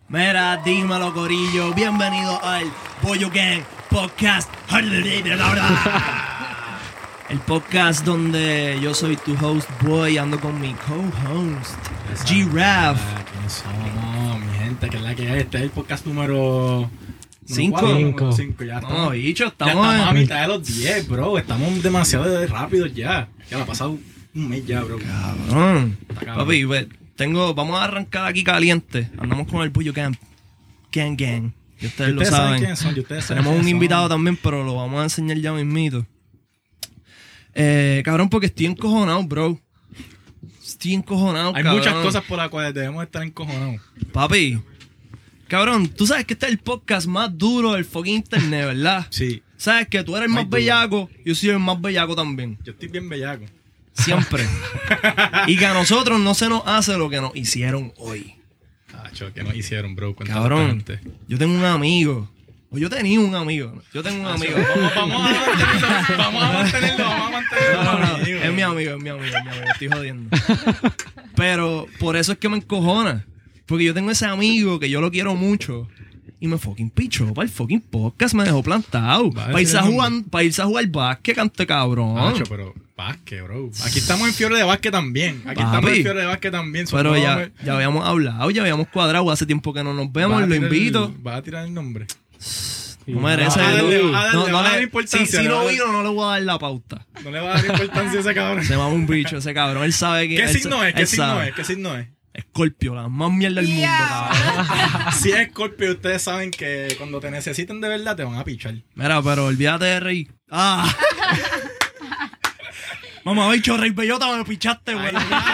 Mira, dímelo, corillo. Bienvenido al Pollo Gang Podcast. El podcast donde yo soy tu host, Boy, ando con mi co-host, G-Raf. ¿Quiénes somos, mi gente? Que es la que es. Este es el podcast número 5. Ya estamos. No, bicho, Ya estamos estamos a mitad de los 10, bro. Estamos demasiado rápidos ya. Ya me ha pasado un mes ya, bro. Cabrón. Cabrón. Papi, vamos a arrancar aquí caliente. Andamos con el Pollo Gang. Gang. Y ustedes lo saben. Quiénes son. Ustedes saben Tenemos un quiénes invitado son. también, pero lo vamos a enseñar ya mismito. Cabrón, porque estoy encojonado, bro. Estoy encojonado, Hay cabrón. muchas cosas por las cuales debemos estar encojonados. Papi, cabrón, tú sabes que este es el podcast más duro del fucking internet, ¿verdad? Sí. Sabes que tú eres el Muy más duro. bellaco, yo soy el más bellaco también. Yo estoy bien bellaco. Siempre. Y que a nosotros no se nos hace lo que nos hicieron hoy. ¿Qué nos hicieron, bro? Cuéntame Cabrón, bastante. yo tengo un amigo. O yo tenía un amigo. Yo tengo un amigo. Vamos a mantenerlo. No. Es mi amigo. Estoy jodiendo. Pero por eso es que me encojona. Porque yo tengo ese amigo que yo lo quiero mucho. Y me fucking pichó para el fucking podcast. Me dejó plantado. Vale, Para irse, sí, para irse a jugar básquet, cante cabrón. Nacho, pero básquet, bro. Aquí estamos en fiebre de básquet también. Papi. Pero ya habíamos hablado, ya habíamos cuadrado. Hace tiempo que no nos vemos. Lo invito. ¿Vas a tirar el nombre? No merece. No le importancia. Si no vino, no le voy a dar la pauta. No le va a dar importancia a ese cabrón. Se mama un bicho ese cabrón. Él sabe que. ¿Qué él signo sa- es? ¿Qué él signo sabe. es? ¿Qué signo es? Escorpio, la más mierda del mundo, cabrón. Si es Scorpio, ustedes saben que cuando te necesiten de verdad te van a pichar. Mira, pero olvídate de reír. Mamá, bicho, Rey Bellota, me lo pichaste, güey.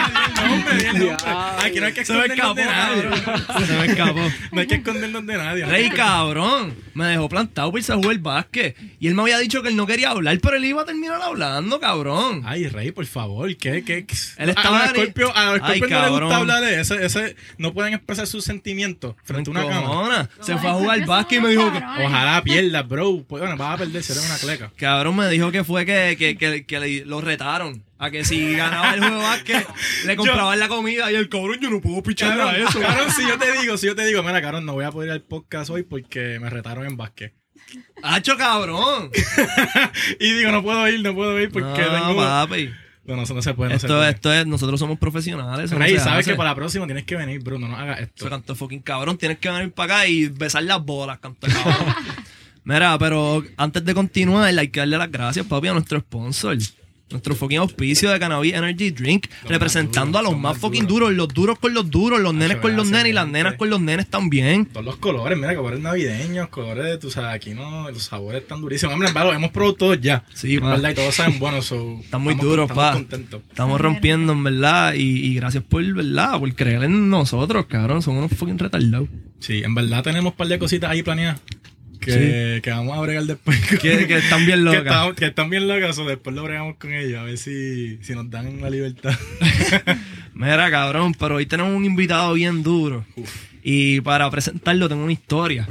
Aquí no hay que Se me escondernos escapó, de nadie. cabrón. Se me escapó. No hay que escondernos de nadie. Rey, cabrón, me dejó plantado por irse a jugar básquet. Y él me había dicho que él no quería hablar, pero él iba a terminar hablando, cabrón. Ay, Rey, por favor, ¿qué? Él estaba a los Scorpio Ay, no le cabrón. gusta hablar de ese no pueden expresar sus sentimientos frente a una cama. Encojona. Se fue a jugar básquet y me dijo que... Ojalá pierdas, bro. Pues, bueno, vas a perder si eres una cleca. Cabrón, me dijo que fue que lo retaron. A que si ganaba el juego de básquet, le compraban la comida y el cabrón, yo no puedo picharle a eso. Cabrón, si yo te digo, mira, cabrón, no voy a poder ir al podcast hoy porque me retaron en básquet. ¡Hacho, cabrón! Y digo, no puedo ir porque No, tengo... papi. Bueno, eso no se puede, Esto es, nosotros somos profesionales. eso no Rey, se sabes hace. que para la próxima tienes que venir, bro, no nos hagas esto. Eso canto fucking cabrón. Tienes que venir para acá y besar las bolas, canto cabrón. Mira, pero antes de continuar, hay que darle las gracias, papi, a nuestro sponsor. Nuestro fucking auspicio de Cannabis Energy Drink, representando a los más fucking duros, los duros con los duros, los nenes con los nenes y las nenas con los nenes también. Todos los colores, mira, colores navideños, colores de, tú sabes, aquí no, los sabores están durísimos. Hombre, en verdad, los hemos probado todos ya. Sí, en pa. verdad, y todos saben buenos. Están muy duros, estamos pa. contentos. Estamos rompiendo, en verdad, y gracias por, ¿verdad? Por creer en nosotros, cabrón. Somos unos fucking retardados. Sí, en verdad tenemos un par de cositas ahí planeadas que vamos a bregar después. Que están bien locas. que están bien locas, o después lo bregamos con ellos, a ver si nos dan la libertad. Mira, cabrón, pero hoy tenemos un invitado bien duro. Y para presentarlo tengo una historia.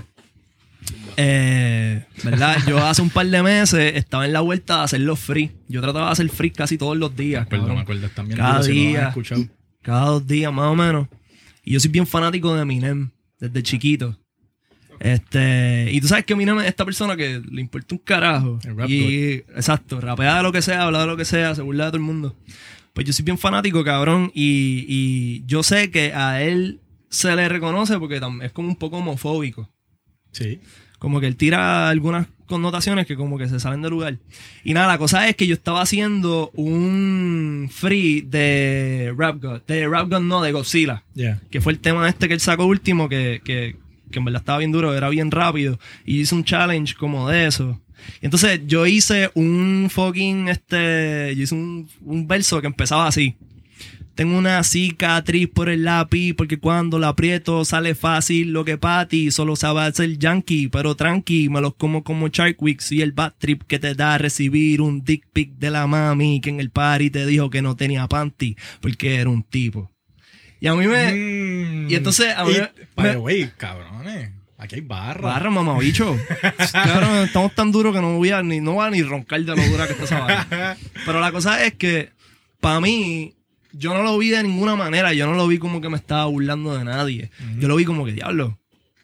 ¿Verdad? Yo hace un par de meses estaba en la vuelta de hacerlo free. Yo trataba de hacer free casi todos los días. Me acuerdo, están bien Cada duros, si no lo han día. escuchado. Cada 2 días, más o menos. Y yo soy bien fanático de Eminem desde chiquito. Y tú sabes que Eminem es esta persona que le importa un carajo. El rap exacto, rapea de lo que sea, habla de lo que sea, se burla de todo el mundo. Pues yo soy bien fanático, cabrón. Y yo sé que a él se le reconoce porque es como un poco homofóbico. Sí. Como que él tira algunas connotaciones que como que se salen del lugar. Y nada, la cosa es que yo estaba haciendo un free de Rap God. De Rap God no, de Godzilla. Yeah. Que fue el tema este que él sacó último, que en verdad estaba bien duro, era bien rápido. Y hice un challenge como de eso. Y entonces yo hice un fucking, yo hice un verso que empezaba así. Tengo una cicatriz por el lápiz porque cuando la aprieto sale fácil lo que pa' ti. Solo sabe hacer yankee, pero tranqui. Me los como Shark Week y el bad trip que te da recibir un dick pic de la mami que en el party te dijo que no tenía panty porque era un tipo. Y a mí me... Y entonces a mí Güey, cabrones, aquí hay barra, mamabicho. Cabrón, estamos tan duros que no voy a ni roncar de lo dura que está esa barra. Pero la cosa es que para mí... Yo no lo vi de ninguna manera. Yo no lo vi como que me estaba burlando de nadie. Yo lo vi como que, diablo,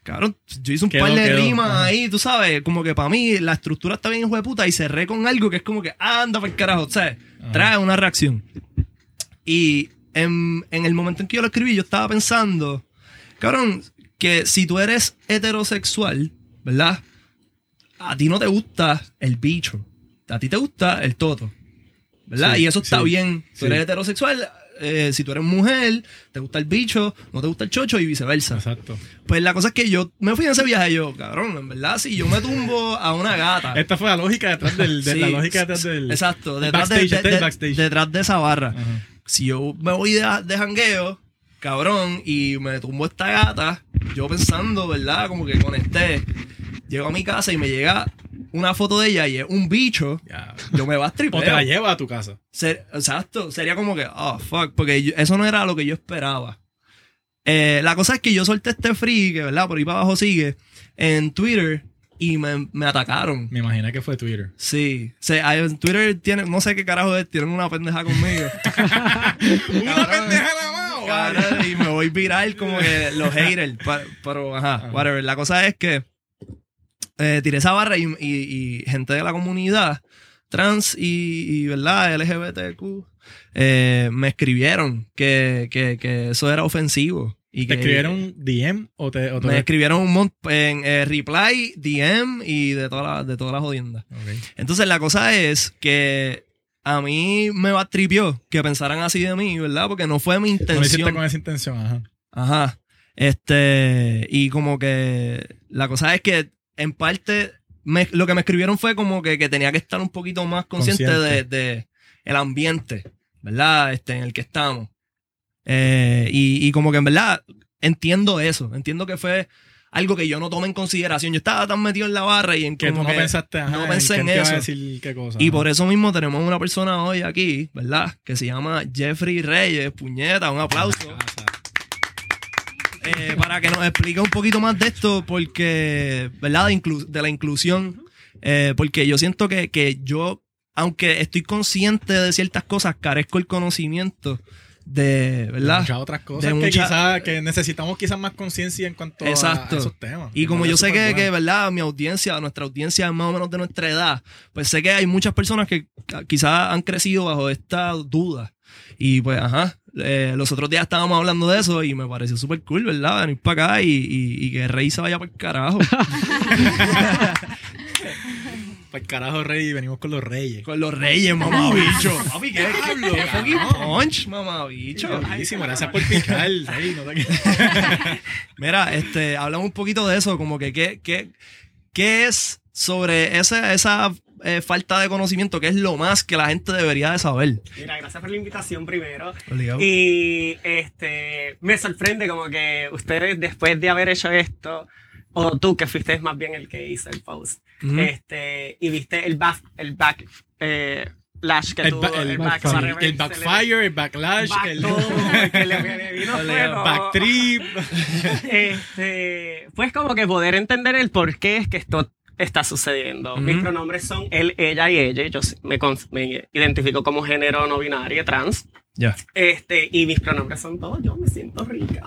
cabrón, yo hice un Quedó, par de quedó. rimas Ajá. ahí, tú sabes, como que para mí la estructura está bien hijo de puta y cerré con algo que es como que anda para el carajo, ¿sabes? Ajá. Trae una reacción. Y en el momento en que yo lo escribí, yo estaba pensando, cabrón, que si tú eres heterosexual, ¿verdad? A ti no te gusta el bicho, a ti te gusta el toto, ¿verdad? Sí, Y eso está sí, bien. Tú sí. eres heterosexual, si tú eres mujer, te gusta el bicho, no te gusta el chocho y viceversa. Exacto. Pues la cosa es que yo me fui en ese viaje y yo, cabrón, en verdad, si yo me tumbo a una gata. Esta fue la lógica detrás del... Sí, la lógica detrás del... Exacto, el detrás, backstage, este es el backstage. detrás de esa barra. Ajá. Si yo me voy de jangueo, cabrón, y me tumbo esta gata, yo pensando, ¿verdad? Como que conecté. Llego a mi casa y me llega una foto de ella y es un bicho. Ya. Yo me va a tripeo. O te la llevas a tu casa. Exacto, sería como que, oh, fuck, porque eso no era lo que yo esperaba. La cosa es que yo solté este free, que verdad, por ahí para abajo sigue, en Twitter y me atacaron. Me imaginé que fue Twitter. Sí, en Twitter tienen, no sé qué carajo es, tienen una pendeja conmigo. ¡Una pendeja la mano! Cabrón, y me voy viral como que los haters. Pero, ajá, whatever. La cosa es que tiré esa barra y gente de la comunidad trans y ¿verdad? LGBTQ me escribieron que eso era ofensivo. Y ¿Te que escribieron DM o te me escribieron un montón en reply, DM y de todas las jodiendas. Ok. Entonces la cosa es que a mí me bastripió que pensaran así de mí, ¿verdad? Porque no fue mi No lo hiciste intención. con esa intención, ajá. Ajá. Y como que la cosa es que en parte lo que me escribieron fue como que tenía que estar un poquito más consciente, Consciente. de el ambiente, ¿verdad? En el que estamos. Y como que en verdad entiendo eso. Entiendo que fue algo que yo no tomé en consideración. Yo estaba tan metido en la barra y en Que tú como no que pensaste, ajá, no pensé quién en te iba a eso. decir qué cosa. Y ajá. por eso mismo tenemos una persona hoy aquí, ¿verdad? Que se llama Jeffrey Reyes, puñeta, un aplauso. Para que nos explique un poquito más de esto, porque, ¿verdad? De la inclusión. Porque yo siento que yo, aunque estoy consciente de ciertas cosas, carezco el conocimiento de, ¿verdad? Muchas otras cosas De que mucha- quizás que necesitamos quizás más conciencia en cuanto a Exacto. esos temas. Y como Me yo sé parece que, superbueno. ¿verdad? nuestra audiencia es más o menos de nuestra edad, pues sé que hay muchas personas que quizás han crecido bajo esta duda. Y pues, ajá, los otros días estábamos hablando de eso y me pareció súper cool, ¿verdad? Venir para acá y que Rey se vaya para el carajo. Para el carajo, Rey, venimos con los reyes. Con los Reyes, mamabicho. Papi, ¿qué Diablo, fucking cabrón. punch, mamabicho? Buenísimo, gracias por picar, Rey. No te... Mira, hablamos un poquito de eso, como que qué es sobre esa falta de conocimiento, qué es lo más que la gente debería de saber. Mira, gracias por la invitación primero. Obligado. Y me sorprende como que ustedes después de haber hecho esto, o tú que fuiste más bien el que hizo el post, Ujú. y viste el back lash que El, tuvo, ba- el, back, backfire, el backfire, el backlash, back el todo, que le vino El fue, no. backtrip. Pues como que poder entender el por qué es que esto está sucediendo. Ujú. Mis pronombres son él, ella y ella. Yo me identifico como género no binario trans. Ya. Y mis pronombres son todos. Yo me siento rica.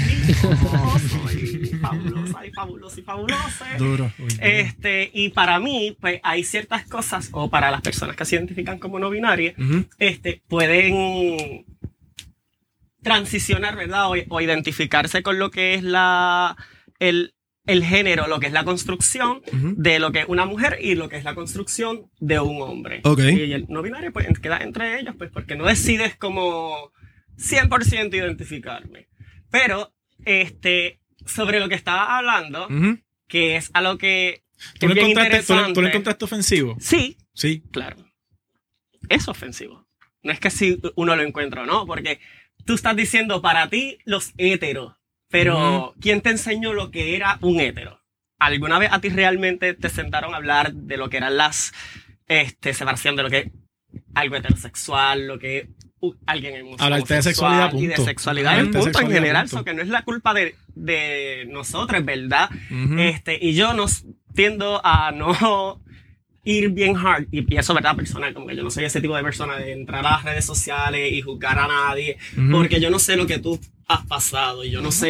Soy fabulosa y fabulosa y fabulosa. Duro. Y para mí, pues hay ciertas cosas, o para las personas que se identifican como no binarias, Ujú. pueden transicionar, ¿verdad? O identificarse con lo que es el género, lo que es la construcción Ujú. de lo que es una mujer y lo que es la construcción de un hombre. Ok. Y el no binario pues queda entre ellos, pues porque no decides como 100% identificarme. Pero, sobre lo que estaba hablando, Ujú. que es algo que ¿Tú es lo bien encontraste, interesante. tú lo encontraste ofensivo? Sí, Sí. claro. Es ofensivo. No es que si uno lo encuentra o no, porque tú estás diciendo para ti los héteros, pero ¿quién te enseñó lo que era un hétero? ¿Alguna vez a ti realmente te sentaron a hablar de lo que eran las separación de lo que es algo heterosexual, lo que es alguien en Hablarte de sexualidad, y de punto. sexualidad en Hablarte de punto en sexualidad, general, punto. so que no es la culpa de nosotros, ¿verdad? Ujú. Y yo no tiendo a no ir bien hard, y eso verdad personal, como que yo no soy ese tipo de persona de entrar a las redes sociales y juzgar a nadie, Ujú. porque yo no sé lo que tú has pasado y yo no sé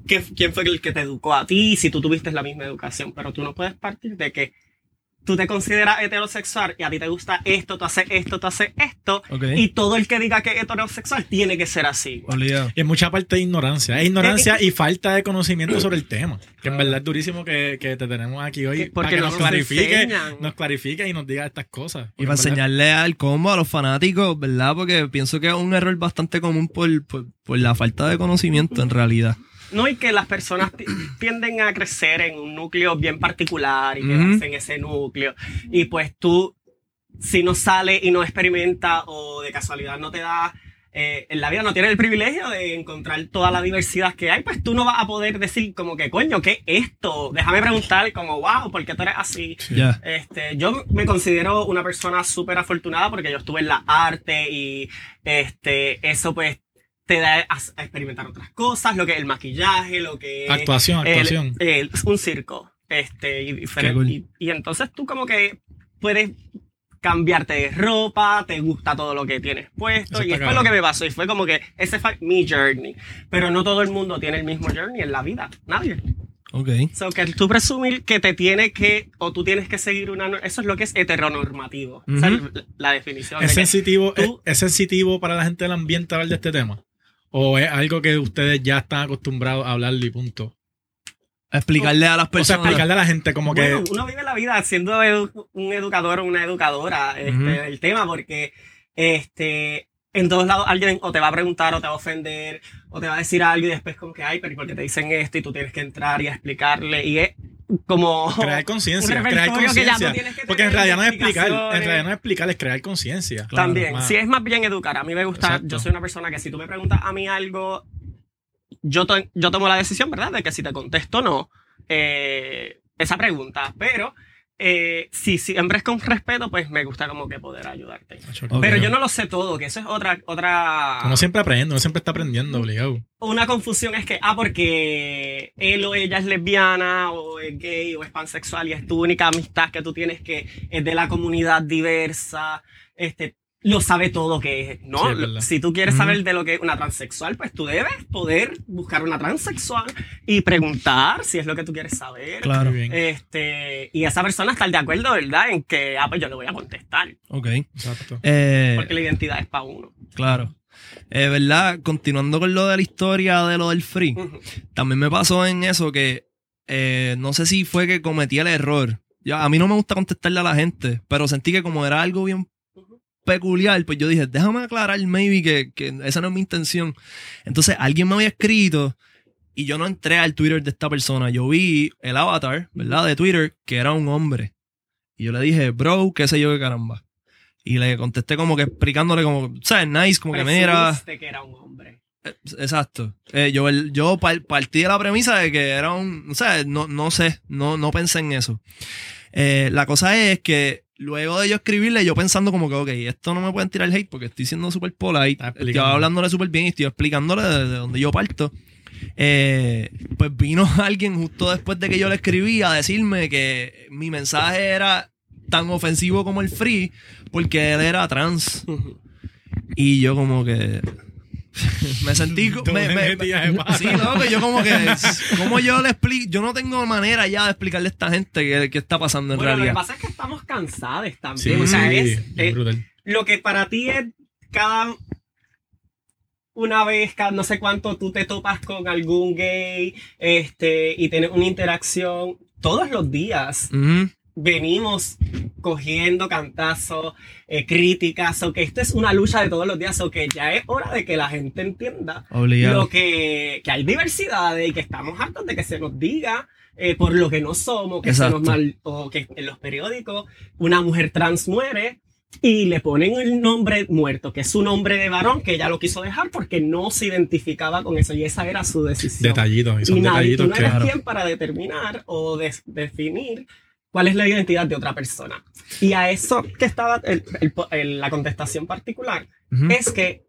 quién fue el que te educó a ti, si tú tuviste la misma educación, pero tú no puedes partir de que tú te consideras heterosexual y a ti te gusta esto, tú haces esto, Ok. y todo el que diga que es heterosexual tiene que ser así. Obligado. Y en mucha parte de ignorancia. Es ignorancia y falta de conocimiento sobre el tema. Que en verdad es durísimo que te tenemos aquí hoy Porque para que no nos nos enseñan. clarifique y nos diga estas cosas. Y para enseñarle al combo a los fanáticos, ¿verdad? Porque pienso que es un error bastante común por la falta de conocimiento en realidad. No, y que las personas tienden a crecer en un núcleo bien particular y Ujú. quedarse en ese núcleo. Y pues tú, si no sales y no experimentas o de casualidad no te da, en la vida no tienes el privilegio de encontrar toda la diversidad que hay, pues tú no vas a poder decir como que, coño, ¿qué es esto? Déjame preguntar como, wow, ¿por qué tú eres así? Ya. Yo me considero una persona súper afortunada porque yo estuve en la arte y eso pues te da a experimentar otras cosas, lo que es el maquillaje, lo que es Actuación. un circo. Y diferente. Qué cool. Y entonces tú como que puedes cambiarte de ropa, te gusta todo lo que tienes puesto. Eso Y está fue lo cabrón. que me pasó. Y fue como que ese fue mi journey. Pero no todo el mundo tiene el mismo journey en la vida. Nadie. Ok. So que tú presumir que te tiene que, o tú tienes que seguir eso es lo que es heteronormativo. O sea, Ujú. la definición. ¿Es de que sensitivo, tú- ¿Es sensitivo para la gente del ambiente hablar de este tema? ¿O es algo que ustedes ya están acostumbrados a hablar y punto? Explicarle a las O sea, personas. explicarle a la gente como Bueno, que... uno vive la vida siendo un educador o una educadora Ujú. el tema, porque en todos lados alguien o te va a preguntar o te va a ofender o te va a decir algo y después como que, ay, pero ¿y por qué te dicen esto? Y tú tienes que entrar y explicarle y es como... Crear conciencia, un crear repertorio que ya conciencia. tú tienes que Porque en tener realidad no es explicar, explicaciones. en realidad no es explicar, es crear conciencia. Claro, También, más. si es más bien educar. A mí me gusta, Exacto. yo soy una persona que si tú me preguntas a mí algo, yo tomo la decisión, ¿verdad? De que si te contesto no, esa pregunta. Pero si siempre es con respeto, pues me gusta como que poder ayudarte. Ok. Pero yo no lo sé todo, que eso es otra Uno siempre aprende, uno siempre está aprendiendo, obligado. una confusión es que, porque él o ella es lesbiana, o es gay, o es pansexual, y es tu única amistad que tú tienes que es de la comunidad diversa, lo sabe todo que es, ¿no? Sí, es verdad. Si tú quieres Ujú. saber de lo que es una transexual, pues tú debes poder buscar una transexual y preguntar si es lo que tú quieres saber. Claro. Muy bien. Y esa persona estar de acuerdo, ¿verdad? En que, pues yo le voy a contestar, Ok. Exacto. porque la identidad es para uno. Claro. ¿Verdad? Continuando con lo de la historia de lo del free, Ujú. también me pasó en eso que no sé si fue que cometí el error. A mí no me gusta contestarle a la gente, pero sentí que como era algo bien peculiar, pues yo dije, déjame aclarar maybe que esa no es mi intención. Entonces alguien me había escrito y yo no entré al Twitter de esta persona. Yo vi el avatar, ¿verdad? De Twitter, que era un hombre. Y yo le dije, bro, qué sé yo qué caramba. Y le contesté como que explicándole como, ¿sabes? Nice, como que mira... Presumiste que era un hombre. Exacto. Yo partí de la premisa de que era un... O sea, no sé, no pensé en eso. La cosa es que luego de yo escribirle, yo pensando como que, ok, esto no me pueden tirar hate porque estoy siendo súper polite, Está estoy explicando. hablándole súper bien y estoy explicándole de donde yo parto. Pues vino alguien justo después de que yo le escribí a decirme que mi mensaje era tan ofensivo como el free porque él era trans. Y yo como que... me sentí... Doble metida de pata. sí, loco, yo como que... ¿Cómo yo le explico? Yo no tengo manera ya de explicarle a esta gente qué está pasando en Bueno, realidad. lo que pasa es que estamos cansados Sí, también. O sea, es bien brutal. lo que para ti es cada una vez, cada no sé cuánto tú te topas con algún gay y tienes una interacción todos los días. Ujú. Venimos cogiendo cantazos, críticas, o que esto es una lucha de todos los días, o que ya es hora de que la gente entienda Obligado. lo que hay diversidades y que estamos hartos de que se nos diga por lo que no somos, que se Exacto. nos o que en los periódicos una mujer trans muere y le ponen el nombre muerto, que es su nombre de varón, que ella lo quiso dejar porque no se identificaba con eso y esa era su decisión. Detallitos, y son Y nadie, tú detallitos no que... eres Claro. quien para determinar o definir cuál es la identidad de otra persona. Y a eso que estaba la contestación particular Ujú. es que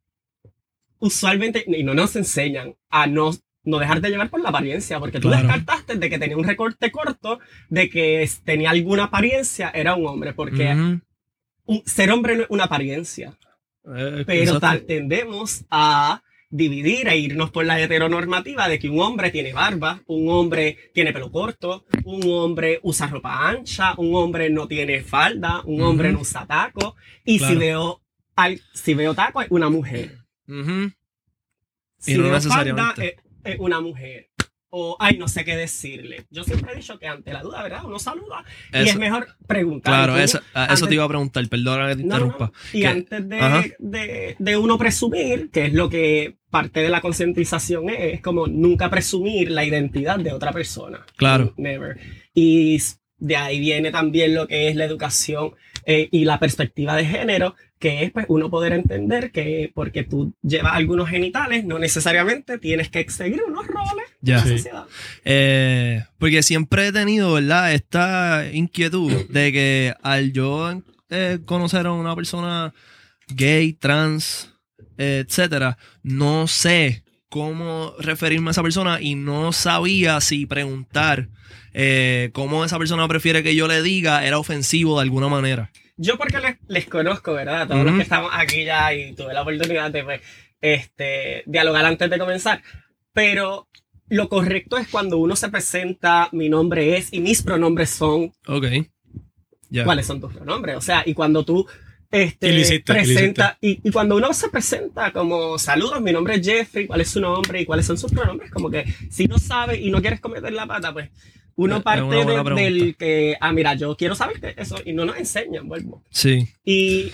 usualmente, y no nos enseñan a no dejarte llevar por la apariencia, porque tú Claro. descartaste de que tenía un recorte corto, de que tenía alguna apariencia, era un hombre, porque Ujú. ser hombre no es una apariencia, pero Exacto. tendemos a dividir e irnos por la heteronormativa de que un hombre tiene barba, un hombre tiene pelo corto, un hombre usa ropa ancha, un hombre no tiene falda, un hombre no usa taco, y Claro. si veo taco es una mujer. Ujú. Si Y no veo necesariamente. falda es una mujer. O, ay, no sé qué decirle. Yo siempre he dicho que ante la duda, ¿verdad? Uno saluda y Eso. es mejor preguntar. Claro, Tú, eso antes- te iba a preguntar, perdona que te No, interrumpa. no. Y Que- antes Ajá. de uno presumir, que es lo que parte de la concientización es como nunca presumir la identidad de otra persona. Claro. Never. Y de ahí viene también lo que es la educación y la perspectiva de género, que es pues uno poder entender que porque tú llevas algunos genitales, no necesariamente tienes que seguir unos roles Ya. de la Sí. sociedad. Porque siempre he tenido, ¿verdad? Esta inquietud de que al yo conocer a una persona gay, trans, etcétera, no sé cómo referirme a esa persona y no sabía si preguntar cómo esa persona prefiere que yo le diga era ofensivo de alguna manera. Yo porque les conozco, ¿verdad? A todos los Ujú. que estamos aquí ya y tuve la oportunidad de pues, dialogar antes de comenzar. Pero lo correcto es cuando uno se presenta, mi nombre es y mis pronombres son. Ok. Ya. ¿Cuáles son tus pronombres? O sea, y cuando tú Y lo hiciste, presenta, y cuando uno se presenta como saludos, mi nombre es Jeffrey, ¿cuál es su nombre y cuáles son sus pronombres? Como que si no sabes y no quieres cometer la pata, pues uno Es parte una buena pregunta. del que, mira, yo quiero saber que eso, y no nos enseñan, vuelvo. Sí. Y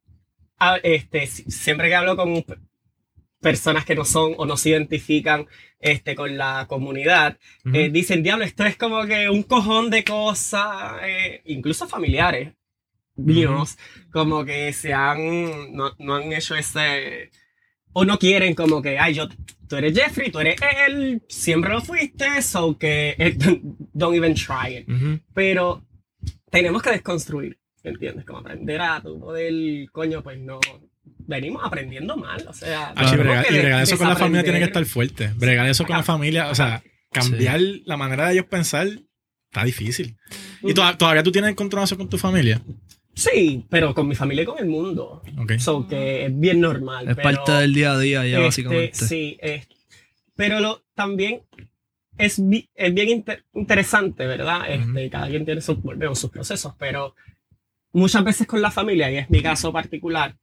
siempre que hablo con personas que no son o no se identifican con la comunidad, Ujú. dicen, diablo, esto es como que un cojón de cosas, incluso familiares míos, como que no han hecho ese, o no quieren como que, ay, tú eres Jeffrey, tú eres él, siempre lo fuiste, so que don't even try it. Ujú. Pero tenemos que desconstruir, ¿entiendes? Como aprender a tu poder, coño, pues no. Venimos aprendiendo mal, o sea. Ah, sí, tenemos que bregar eso con la familia tiene que desaprender. estar fuerte. Bregar eso con la familia, o sea, cambiar la manera de ellos pensar está difícil. ¿Y todavía tú tienes encontronazo con tu familia? Sí, pero con mi familia y con el mundo. Ok. So que es bien normal. Es pero, parte del día a día ya, básicamente. Sí, pero también es bien interesante, ¿verdad? Cada quien tiene sus procesos, pero muchas veces con la familia, y es mi caso particular,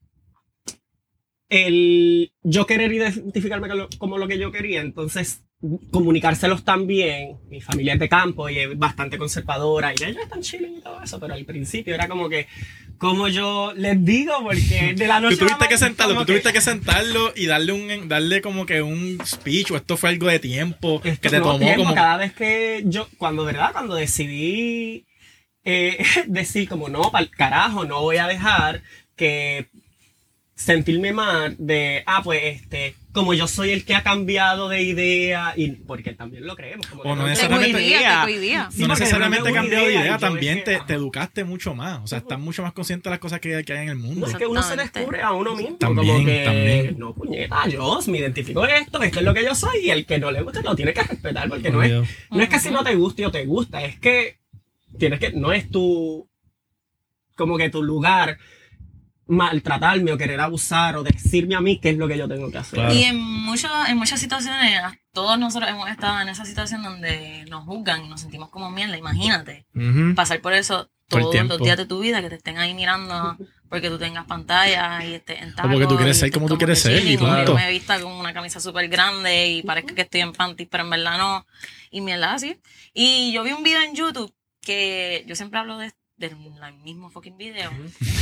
el yo querer identificarme como lo que yo quería, entonces comunicárselos también. Mi familia es de campo y es bastante conservadora y ellos están chilling y todo eso, pero al principio era como que, como yo les digo, porque de la noche Tú a la tuviste que mañana, sentarlo, como tú tuviste que sentarlo y darle como que un speech, o esto fue algo de tiempo que te no, tomó tiempo, como... cada vez que cuando decidí decir como no, para el carajo, no voy a dejar que sentirme mal de, pues como yo soy el que ha cambiado de idea, y porque también lo creemos. Como O no que necesariamente- tengo idea. no Sí, porque necesariamente tengo cambiado de idea, idea, yo también es que- te educaste mucho más. O sea, estás mucho más consciente de las cosas que hay en el mundo. No, es que uno se Exactamente. descubre a uno mismo. También, como que, también. no, puñeta, yo me identifico esto es lo que yo soy, y el que no le guste lo tiene que respetar, porque no Obvio. es que si no te guste o te gusta, es que no es como que tu lugar maltratarme o querer abusar o decirme a mí qué es lo que yo tengo que hacer. Claro. Y en muchas situaciones, todos nosotros hemos estado en esa situación donde nos juzgan y nos sentimos como mierda. Imagínate Ujú. pasar por eso Todo el todos tiempo. los días de tu vida, que te estén ahí mirando porque tú tengas pantalla y estés en O porque tú quieres y ser estés como tú quieres que ser, y chilling, o punto. yo me vista con una camisa súper grande y parezca que estoy en panties, pero en verdad no. Y mierda así. Y yo vi un video en YouTube que yo siempre hablo del mismo fucking video.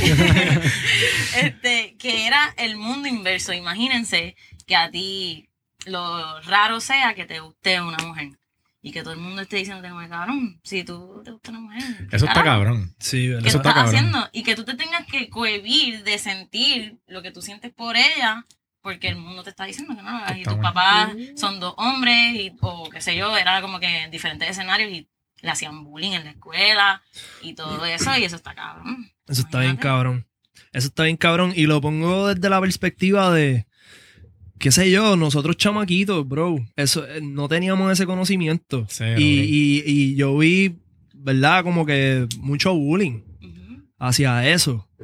Que era el mundo inverso. Imagínense que a ti lo raro sea que te guste una mujer. Y que todo el mundo esté diciendo, cabrón, si tú te gusta una mujer. Eso está carajo, cabrón. Sí, ¿verdad? ¿qué Eso tú está estás cabrón. haciendo? Y que tú te tengas que cohibir de sentir lo que tú sientes por ella, porque el mundo te está diciendo que no. Y Está tus bueno. papás son dos hombres, o qué sé yo, era como que en diferentes escenarios y le hacían bullying en la escuela y todo eso, y eso está cabrón. Eso está bien Imagínate. cabrón. Eso está bien cabrón. Y lo pongo desde la perspectiva de, qué sé yo, nosotros chamaquitos, bro. Eso, no teníamos ese conocimiento. Cero, Y yo vi, ¿verdad? Como que mucho bullying Ujú. hacia eso.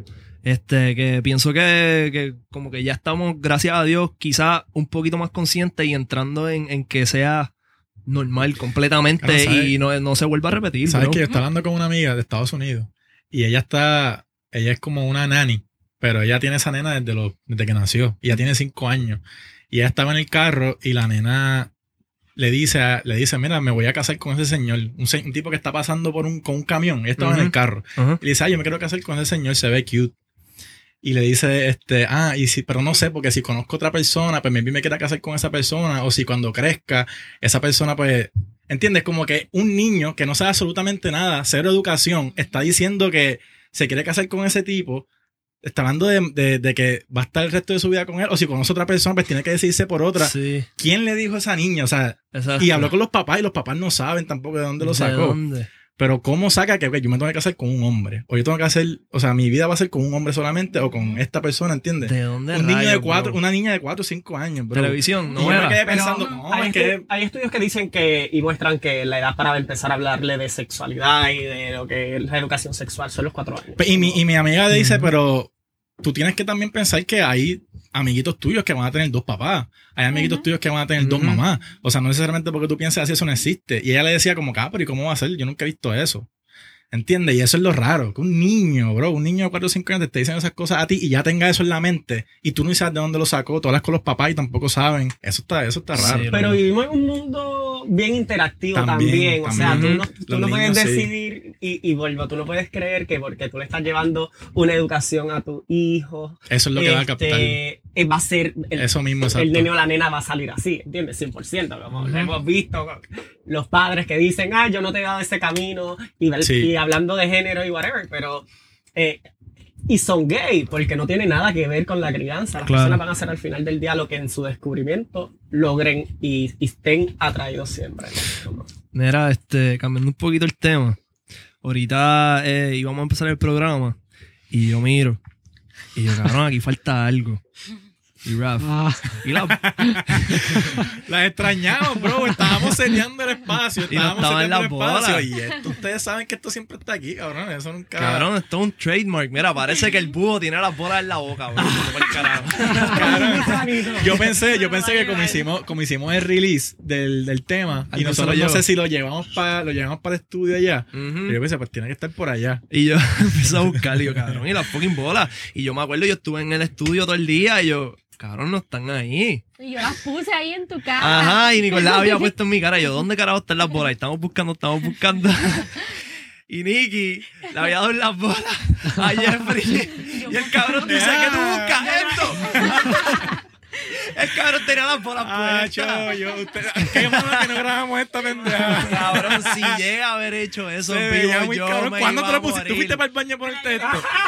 Que pienso que como que ya estamos, gracias a Dios, quizás un poquito más conscientes y entrando en que sea normal completamente Claro, ¿sabes? y no se vuelva a repetir. ¿Sabes bro. que yo estaba hablando con una amiga de Estados Unidos y ella es como una nanny, pero ella tiene esa nena desde que nació y ya tiene 5 años. Y ella estaba en el carro y la nena le dice, mira, me voy a casar con ese señor, un tipo que está pasando con un camión. Ella estaba en el carro. Ajá. Y le dice, yo me quiero casar con ese señor, se ve cute. Y le dice, pero no sé, porque si conozco otra persona, pues maybe me quiera casar con esa persona, o si cuando crezca, esa persona, pues, ¿entiendes? Como que un niño que no sabe absolutamente nada, cero educación, está diciendo que se quiere casar con ese tipo, está hablando de que va a estar el resto de su vida con él, o si conoce otra persona, pues tiene que decidirse por otra. Sí, ¿Quién le dijo a esa niña? O sea, exacto. y habló con los papás, y los papás no saben tampoco de dónde lo ¿De sacó. dónde? Pero ¿cómo saca que yo me tengo que casar con un hombre? O yo tengo que hacer, o sea, mi vida va a ser con un hombre solamente o con esta persona, ¿entiendes? ¿De dónde Un niño de rayos, 4, bro? una niña de 4 o 5 años, bro. Televisión, Y no yo me era. quedé Pero pensando, no, hay, es que hay estudios que dicen y muestran que la edad para empezar a hablarle de sexualidad y de lo que es la educación sexual son los 4 años. y mi amiga le dice, pero tú tienes que también pensar que hay amiguitos tuyos que van a tener 2 papás. Hay amiguitos tuyos que van a tener 2 mamás. O sea, no necesariamente porque tú pienses así, eso no existe. Y ella le decía como, pero ¿y cómo va a ser? Yo nunca he visto eso. ¿Entiendes? Y eso es lo raro. Que un niño, bro, un niño de 4 o 5 años te esté diciendo esas cosas a ti y ya tenga eso en la mente y tú no sabes de dónde lo sacó. Tú hablas con los papás y tampoco saben. Eso está raro. Sí, Pero vivimos en un mundo bien interactivo también. O sea, también. tú no Los puedes niños, sí. decidir y vuelvo, tú no puedes creer que porque tú le estás llevando una educación a tu hijo, Eso es lo que va a captar. va a ser Eso mismo, el exacto. nene o la nena va a salir así, ¿entiendes? 100%. Como lo hemos visto, los padres que dicen, yo no te he dado ese camino Sí. y hablando de género y whatever, pero y son gay porque no tiene nada que ver con la crianza. Las Claro. personas van a hacer al final del día lo que en su descubrimiento logren y estén atraídos siempre. Mira, cambiando un poquito el tema. Ahorita íbamos a empezar el programa y yo miro. Y yo, cabrón, aquí falta algo. Y Raf. Y la... Las extrañamos, bro. Estábamos seteando el espacio. Y no Estábamos estaban seteando las el espacio. bolas. Y esto, ustedes saben que esto siempre está aquí, cabrón. Eso nunca. Cabrón, esto es un trademark. Mira, parece que el búho tiene las bolas en la boca, bro. Por el carajo. Cabrón. Yo pensé que como hicimos el release del tema y Algo nosotros se lo no sé llevó. si lo llevamos para el estudio allá. Ujú. Pero yo pensé, pues tiene que estar por allá. Y yo empecé a buscar, y yo, cabrón, y las fucking bolas. Y yo me acuerdo, yo estuve en el estudio todo el día y yo, cabrón, no están ahí. Y yo las puse ahí en tu cara. Ajá, y Nicolás había puesto en mi cara. Y yo, ¿dónde carajo están las bolas? Y estamos buscando. Y Nicky le había dado las bolas a Jeffrey. Y el cabrón dice que tú buscas esto. El cabrón tenía las bolas puestas. Qué malo que no grabamos esta pendeja. Cabrón, si llega a haber hecho eso Se en veía vivo, muy yo cabrón. me ¿Cuándo iba te lo a pusiste? ¿Tú morir. fuiste para el baño por el texto?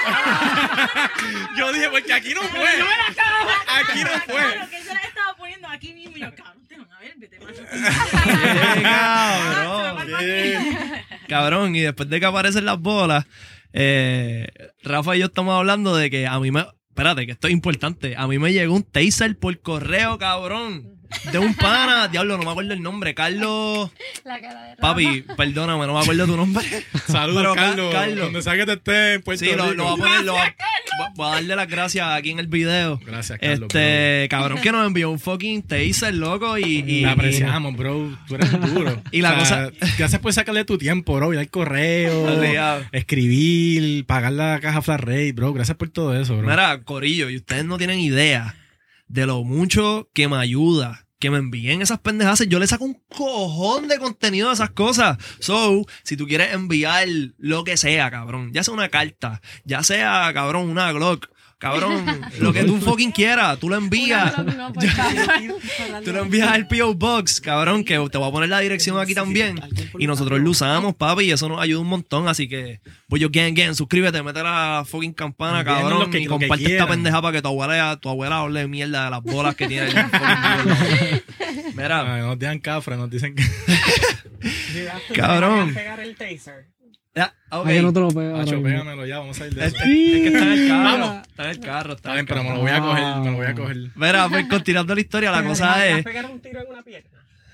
Yo dije, porque aquí no fue. Aquí no fue. Claro, que él se la estaba poniendo aquí mismo y yo, cabrón, te van a ver, vete macho. Qué cabrón. Cabrón, y después de que aparecen las bolas, Rafa y yo estamos hablando de que a mí me... Espérate, que esto es importante. A mí me llegó un taser por correo, cabrón. De un pana, diablo, no me acuerdo el nombre. Carlos... La cara de Rafa. Papi, perdóname, no me acuerdo tu nombre. Saludos, Pero Carlos. Carlos. Donde sea que te esté en Puerto Sí, Rico. lo voy a poner, voy a darle las gracias aquí en el video. Gracias, Carlos. Cabrón, que nos envió un fucking taser, loco, y Te apreciamos, bro. Tú eres duro. Y la cosa- Gracias por sacarle tu tiempo, bro. Ir al correo, Obligado. escribir, pagar la caja flat rate, bro. Gracias por todo eso, bro. Mira, corillo, y ustedes no tienen idea de lo mucho que me ayuda que me envíen esas pendejadas. Yo le saco un cojón de contenido de esas cosas. So, si tú quieres enviar lo que sea, cabrón, ya sea una carta, ya sea, cabrón, una Glock, cabrón, lo que tú fucking quieras, tú lo envías. No, por favor. Tú lo envías al P.O. Box, cabrón, que te voy a poner la dirección aquí también. Y nosotros lo usamos, papi, y eso nos ayuda un montón. Así que, pues yo, suscríbete, mete la fucking campana, Envíanos cabrón, lo que y comparte esta quieran. pendeja para que tu abuela hable mierda de las bolas que tiene el fucking video. Mira, Ay, nos digan cafre, nos dicen que. Cabrón. Pegar el taser. ya, ok. Ahí no te lo pego. ahora Macho, mismo. pégamelo ya, vamos a ir de Es eso. que está en el carro. Vamos. Está en el carro. Está bien, pero me lo voy a coger, me lo voy a coger. Mira, pues continuando la historia, la cosa ¿Te vas a es... pegar un tiro en una pierna?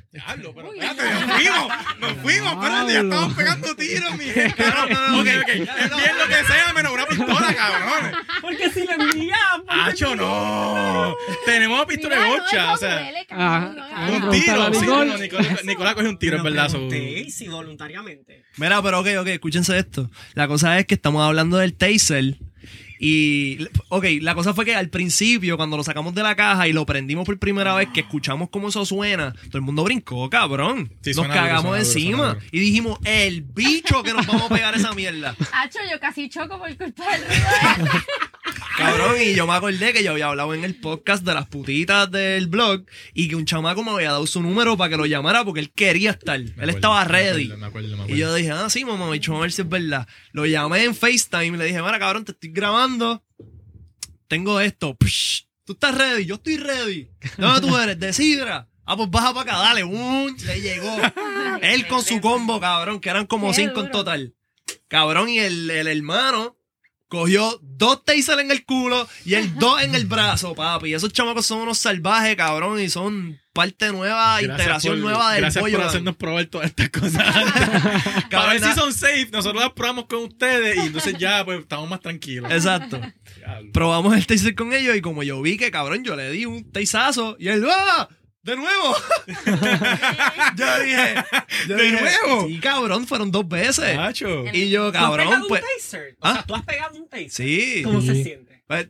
Diablo, pero espérate, nos fuimos, espérate, ya estamos pegando tiros, mi gente. Ok. Envíen lo que sea, menos una pistola, cabrones. Porque si lo enviamos. ¡Acho, no! Tenemos pistola de bocha, o sea. Un Tiro. tiro. Sí, Nicole. no, Nicolás coge un tiro, es verdad. Sí, sí, voluntariamente. Mira, pero ok, escúchense esto. La cosa es que estamos hablando del taser. Y, ok, la cosa fue que al principio, cuando lo sacamos de la caja y lo prendimos por primera vez, que escuchamos cómo eso suena, todo el mundo brincó, cabrón. Sí, Nos suena duro, cagamos suena duro, encima. suena duro. Y dijimos, el bicho que nos vamos a pegar esa mierda. Hacho, yo casi choco por culpa del ruido. Cabrón, y yo me acordé que yo había hablado en el podcast de las putitas del blog y que un chamaco me había dado su número para que lo llamara porque él quería estar. Él estaba ready. Me acuerdo. Y yo dije, sí, mamá, bicho, vamos a ver si es verdad. Lo llamé en FaceTime y le dije, mira, cabrón, te estoy grabando. Tengo esto. Psh, ¿tú estás ready? Yo estoy ready. ¿Dónde tú eres? De Sidra. Pues baja para acá, dale. Le llegó. Él con su combo, cabrón, que eran como Qué 5 en duro. total. Cabrón, y el hermano cogió 2 tasers en el culo y el 2 en el brazo, papi. Y esos chamacos son unos salvajes, cabrón, y son parte nueva, integración nueva del Gracias pollo. por hacernos probar todas estas cosas. Para ver si son safe, nosotros las probamos con ustedes y entonces ya pues estamos más tranquilos. Exacto. Diablo. Probamos el taser con ellos y como yo vi que, cabrón, yo le di un tasazo y él, ¡ah! ¡De nuevo! yo dije, ¿De nuevo? Sí, cabrón, fueron 2 veces. Macho. Y yo, ¿Tú has cabrón, pegado pues... un taser? O ¿Ah? sea, tú has pegado un taser. Sí. ¿Cómo se Sí. siente? Pues,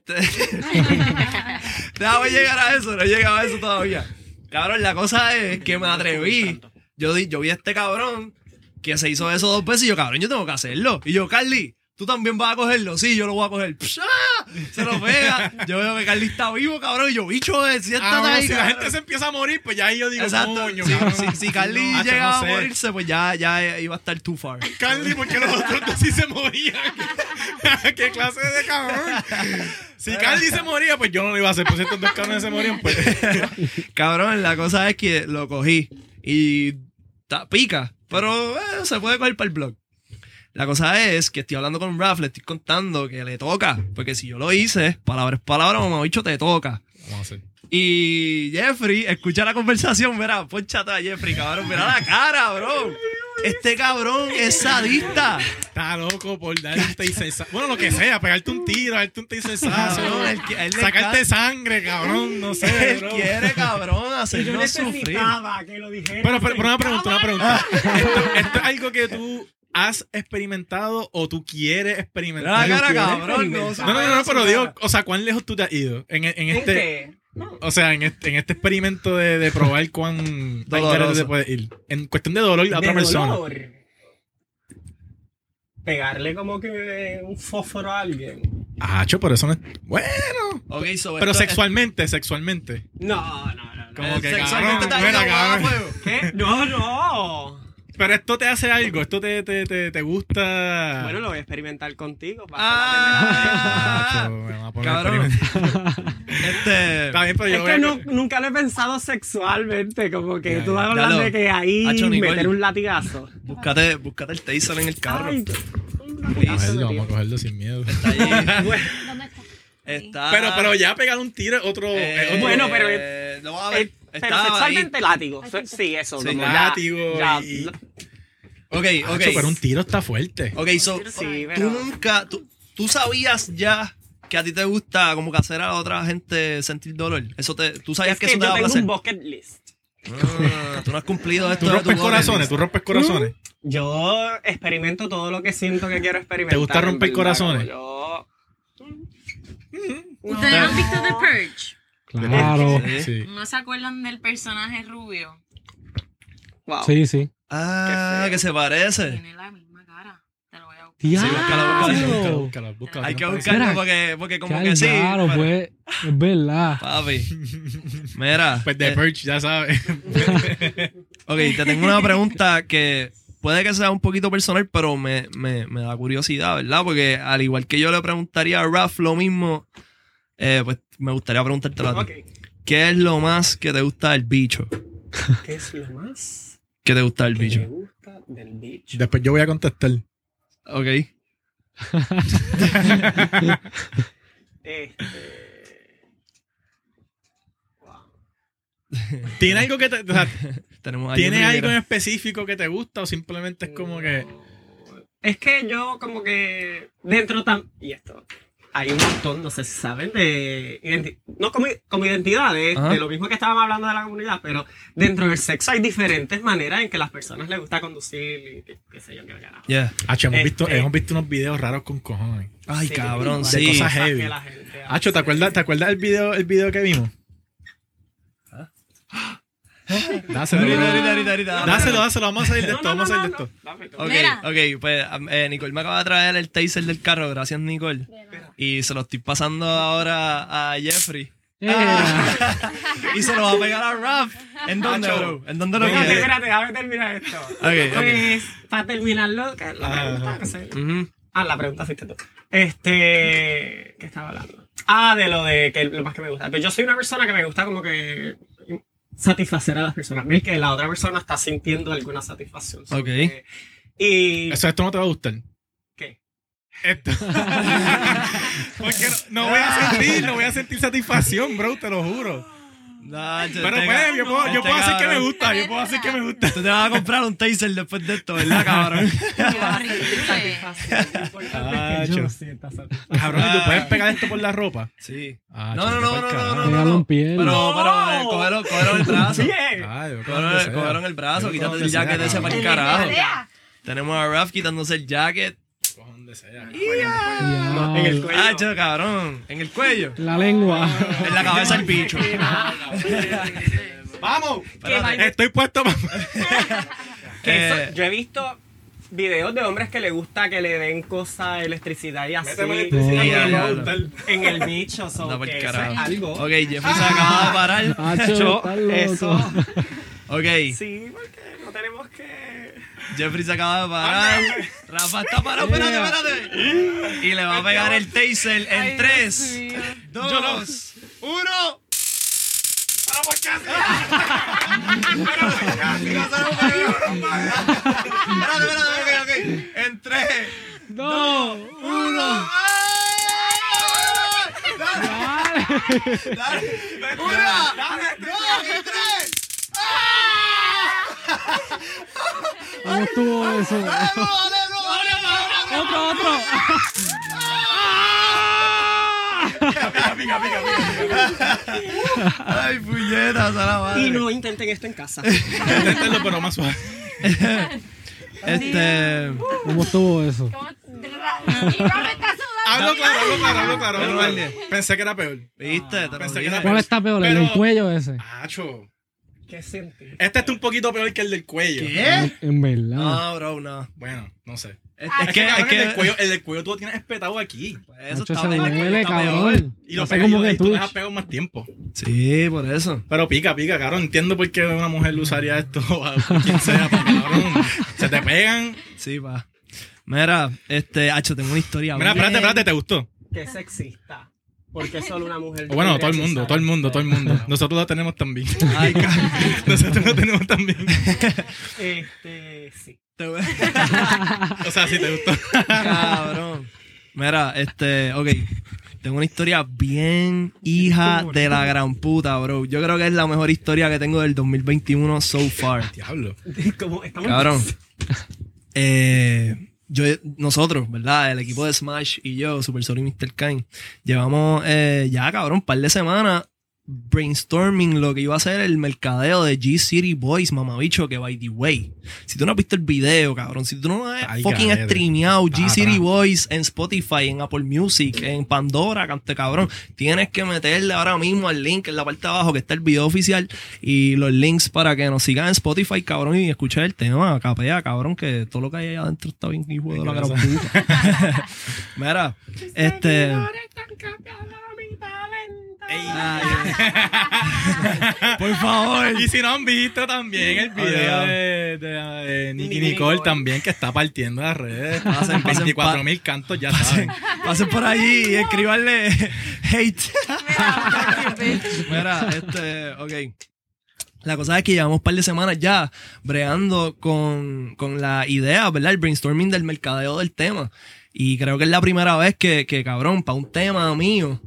déjame llegar a eso, no he llegado a eso todavía. Cabrón, la cosa es que me atreví. Yo vi a este cabrón que se hizo eso 2 veces y yo, cabrón, yo tengo que hacerlo. Y yo, Carly, ¿tú también vas a cogerlo? Sí, yo lo voy a coger. ¡Psha! Se lo pega. Yo veo que Carly está vivo, cabrón. Y yo, bicho, siéntate Bueno, ahí. si la cabrón. gente se empieza a morir, pues ya ahí yo digo, Exacto. coño, Sí, cabrón. si Carly No, macho, llegaba no sé. a morirse, pues ya iba a estar too far. Carly, ¿por qué los otros dos sí se morían? ¿Qué clase de cabrón? Si Carly se moría, pues yo no lo iba a hacer. Pues si estos 2 cabrones se morían, pues... Cabrón, la cosa es que lo cogí y pica, pero se puede coger para el blog. La cosa es que estoy hablando con Raf, le estoy contando que le toca, porque si yo lo hice, palabras, mamá bicho, te toca. Vamos a hacer. Y Jeffrey, escucha la conversación, mira, ponchate a Jeffrey, cabrón, mira la cara, bro. Este cabrón es sadista. Está loco por darte un taser. Bueno, lo que sea, pegarte un tiro, darte un taser, Cabrón, él le sacarte encanta- sangre, cabrón, no sé, Él bro. quiere, cabrón, Y yo hacernos sufrir. necesitaba que lo dijera. Pero una pregunta. ¿Esto es algo que tú has experimentado o tú quieres experimentar? Mira la cara, quiere cabrón. No, pero digo, o sea, ¿cuán lejos tú te has ido en ¿En este... qué? No. O sea, en este experimento de probar cuán Doloroso. grande te puedes ir. En cuestión de dolor a otra De persona. dolor. Pegarle como que un fósforo a alguien. Pero eso no es... Bueno. Ok, so Pero esto- sexualmente. No. Como que sexualmente cabrón, te ha mira, ido a cabrón. fuego. ¿Qué? No. Pero esto te hace algo, esto te gusta... Bueno, lo voy a experimentar contigo. Va a Ah, Macho, me va a poner a cabrón. experimentar. Está bien, pero ser yo la primera. Es voy a- que nunca lo he pensado sexualmente. Como que Ya, tú ya. hablas Dalo. de que ahí Hacho, Nicole. meter un latigazo. Búscate el taser en el carro. Ay, Vamos a cogerlo sin miedo. Está allí. Bueno, ¿Dónde está? Está. Pero ya pegar un tiro es otro... Bueno, pero no va a ver. pero Está sexualmente látigo. Sí, eso. Sí, como látigo ya, y- Ok. Macho, pero un tiro está fuerte. Ok, so. Sí, Tú pero- nunca. Tú sabías ya que a ti te gusta como que hacer a la otra gente sentir dolor. Tú sabías Es que que eso te yo da tengo placer. un bucket list. Tú no has cumplido esto. Tú de rompes tu corazones, bucket tú rompes corazones. Yo experimento todo lo que siento que quiero experimentar. ¿Te gusta romper en verdad, corazones? Yo... ¿Ustedes han visto The Purge? Claro. list. Sí. ¿No se acuerdan del personaje rubio? Wow. Sí, sí. Ah, Qué feo. que se parece. Tiene la misma cara. Te lo voy a buscar. ¡Diablo! Búscalo. Hay que no buscarlo Espera. porque como Qué que sí. claro, pero- pues. Es verdad. Papi. Mira. Pues The Purge, ya sabes. Ok, te tengo una pregunta que puede que sea un poquito personal, pero me da curiosidad, ¿verdad? Porque al igual que yo le preguntaría a Raf lo mismo, pues me gustaría preguntártelo a ti. Ok. ¿Qué es lo más que te gusta del bicho? ¿Qué es lo más ¿Qué te gusta del que me bicho? gusta del bicho? Después yo voy a contestar. Ok. Wow. ¿Tiene algo que te... O sea, Tenemos a ¿tiene Jeffrey algo en Rivera. específico que te gusta o simplemente es como que... Es que yo como que dentro y esto, hay un montón, no sé si saben, de no como identidades, Ajá. de lo mismo que estábamos hablando de la comunidad, pero dentro del sexo hay diferentes maneras en que las personas les gusta conducir y qué sé yo, qué carajo. Yeah. Hacho, hemos Este- visto unos videos raros con cojones. Ay, Sí, cabrón, de sí. cosas que heavy. la gente Hacho, ¿te hace. acuerdas el video que vimos? Dáselo, dáselo, vamos a salir de esto, vamos a salir de esto. Dame tú. Ok, Mira. ok, pues Nicole me acaba de traer el taser del carro, gracias Nicole. Y se lo estoy pasando ahora a Jeffrey. Y se lo va a pegar a Raf. ¿En dónde, Macho. bro? ¿En dónde lo Espérate, quieres? espérate, déjame terminar esto. Ok. Pues, para terminarlo, que la pregunta, no sé. Ujú. La pregunta fuiste tú. ¿Qué estaba hablando? De lo de que lo más que me gusta. Pero yo soy una persona que me gusta como que satisfacer a las personas. Ver que la otra persona está sintiendo alguna satisfacción. Ok. Y... Esto no te va a gustar. ¿Qué? Esto. Porque no voy a sentir satisfacción, bro, te lo juro. Pero pues, yo puedo hacer que me gusta, yo puedo hacer que me gusta. Tú te vas a comprar un taser después de esto, ¿verdad, cabrón? Qué horrible. Importante es que yo sienta satisfacción. Cabrón, ¿y tú puedes pegar esto por la ropa? Sí. Ah, No, chico, no, qué no, pa'l no, no, carajo. Pégalo en piel. Pero cógelo el brazo. Bien. Ay, yo cojo donde sea. Cógelo el brazo, Yo quítate cojo el donde sea, jacket ese para el cabrón. carajo. Tenemos a Raf quitándose el jacket. Cojo donde sea. No, en el cuello. Hacho, cabrón. En el cuello. La lengua. En la cabeza del bicho. ¡Vamos! Espérate. Estoy puesto para... Yo he visto videos de hombres que le gusta que le den cosas, electricidad y así. Méteme electricidad, en, que me va a el, gustar. en el bicho. So Anda pa'l que eso es carajo. algo. Ok, Jeffrey se acaba de parar. Hacho, Yo, estás loco. eso. Ok, Sí, porque no tenemos que... Jeffrey se acaba de parar. Rafa está parado, espérate. Y le va a pegar el taser en 3, 2, 1. ¡Para por casa! Espérate, ok. En 3, 2, 1. Dale. 1, 2 y 3. ¿Cómo estuvo eso? Otro. Ay, puñetas, a la madre. Y no intenten esto en casa. Inténtalo, pero más suave. ¿Cómo estuvo eso? Hablo claro. Dale, guardia. Pensé que era peor. ¿Viste? Te lo Pensé que dije. era ¿Cuál está peor? ¿El Pero- del cuello ese? Acho. ¿Qué sentí? Este está un poquito peor que el del cuello. ¿Qué? En verdad. No, bro, no. Bueno, no sé. Es que, el del cuello tú lo tienes espetado aquí. eso Hacho, está se bien, duele, está cabrón. peor. Y lo Hace pegas como que y tú tú. dejas pegado más tiempo. Sí, por eso. Pero pica, cabrón. Entiendo por qué una mujer usaría esto a quien sea, porque, cabrón. Se te pegan. Sí, va. Mira, Hacho, tengo una historia. Mira, bien- espérate, ¿te gustó? Qué sexista. Porque solo una mujer. O bueno, todo debería el mundo. usar. Nosotros lo tenemos también. Ay, Nosotros lo tenemos también. Sí. O sea, si te gustó. cabrón. Mira, ok. Tengo una historia bien hija de la gran puta, bro. Yo creo que es la mejor historia que tengo del 2021 so far. Diablo. Como estamos Cabrón. Nosotros, ¿verdad? El equipo de Smash y yo, Super Sonic y Mr. Kine, llevamos ya, cabrón, un par de semanas brainstorming lo que iba a ser el mercadeo de G-City Boys, mamabicho, que by the way, si tú no has visto el video, cabrón, si tú no has Ay, fucking cadete. streameado G-City atrás. Boys en Spotify, en Apple Music, en Pandora, cante cabrón, tienes que meterle ahora mismo al link en la parte de abajo que está el video oficial y los links para que nos sigan en Spotify, cabrón, y escuchen el tema, capea, cabrón, que todo lo que hay ahí adentro está bien hijo de la gran puta. Mira, por favor. Y si no han visto también el video de Nicky Nicole también, que está partiendo las redes. Pasen, 24,000 cantos, ya saben. Pasen por allí y escribanle hate. Mira, ok. La cosa es que llevamos un par de semanas ya bregando con la idea, ¿verdad? El brainstorming del mercadeo del tema. Y creo que es la primera vez que cabrón, para un tema mío,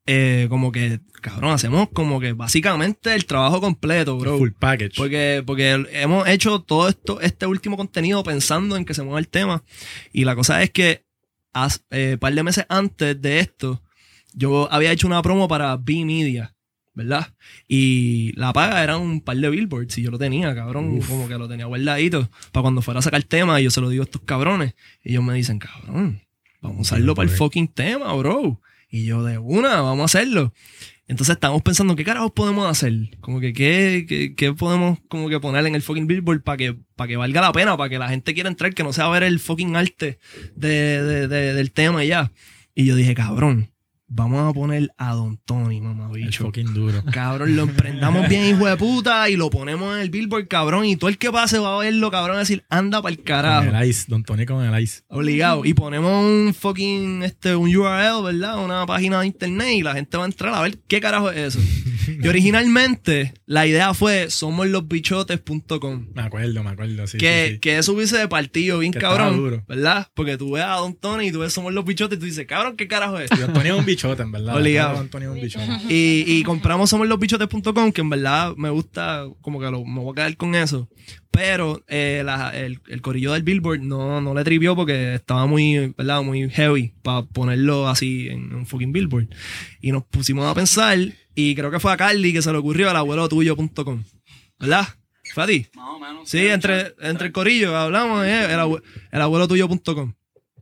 como que, cabrón, hacemos como que básicamente el trabajo completo, bro. Full package. Porque hemos hecho todo este último contenido pensando en que se mueva el tema. Y la cosa es que par de meses antes de esto, yo había hecho una promo para B-Media, ¿verdad? Y la paga era un par de billboards y yo lo tenía, cabrón. Como que lo tenía guardadito para cuando fuera a sacar tema y yo se lo digo a estos cabrones. Y ellos me dicen, cabrón, vamos a usarlo para el fucking tema, bro. Y yo de una, vamos a hacerlo. Entonces estamos pensando, ¿qué carajos podemos hacer? Como que, ¿qué podemos como que poner en el fucking billboard para que valga la pena, para que la gente quiera entrar, que no sea ver el fucking arte del tema y ya. Y yo dije, cabrón, vamos a poner a Don Tony, mamabicho. El fucking duro. Cabrón, lo emprendamos bien, hijo de puta, y lo ponemos en el billboard, cabrón. Y todo el que pase va a verlo, cabrón, a decir, anda pa'l carajo. Con el ice, Don Tony con el ice. Obligado. Y ponemos un fucking, un URL, ¿verdad? Una página de internet y la gente va a entrar a ver qué carajo es eso. Y originalmente, la idea fue somoslosbichotes.com. Me acuerdo, sí. Que eso hubiese de partido bien Que cabrón, estaba duro. ¿verdad? Porque tú ves a Don Tony y tú ves Somos los Bichotes y tú dices, cabrón, ¿qué carajo es? Y Don Tony es un bichote, en verdad. Obligado. Don Tony es un bichote. Y compramos somoslosbichotes.com, que en verdad me gusta, como que me voy a quedar con eso. Pero el corillo del Billboard no le trivió porque estaba muy, ¿verdad? Muy heavy para ponerlo así en un fucking Billboard. Y nos pusimos a pensar, y creo que fue a Carly que se le ocurrió al abuelotuyo.com. ¿Verdad? ¿Fue a ti? Más o menos. Sí, entre el corillo hablamos, el abuelotuyo.com.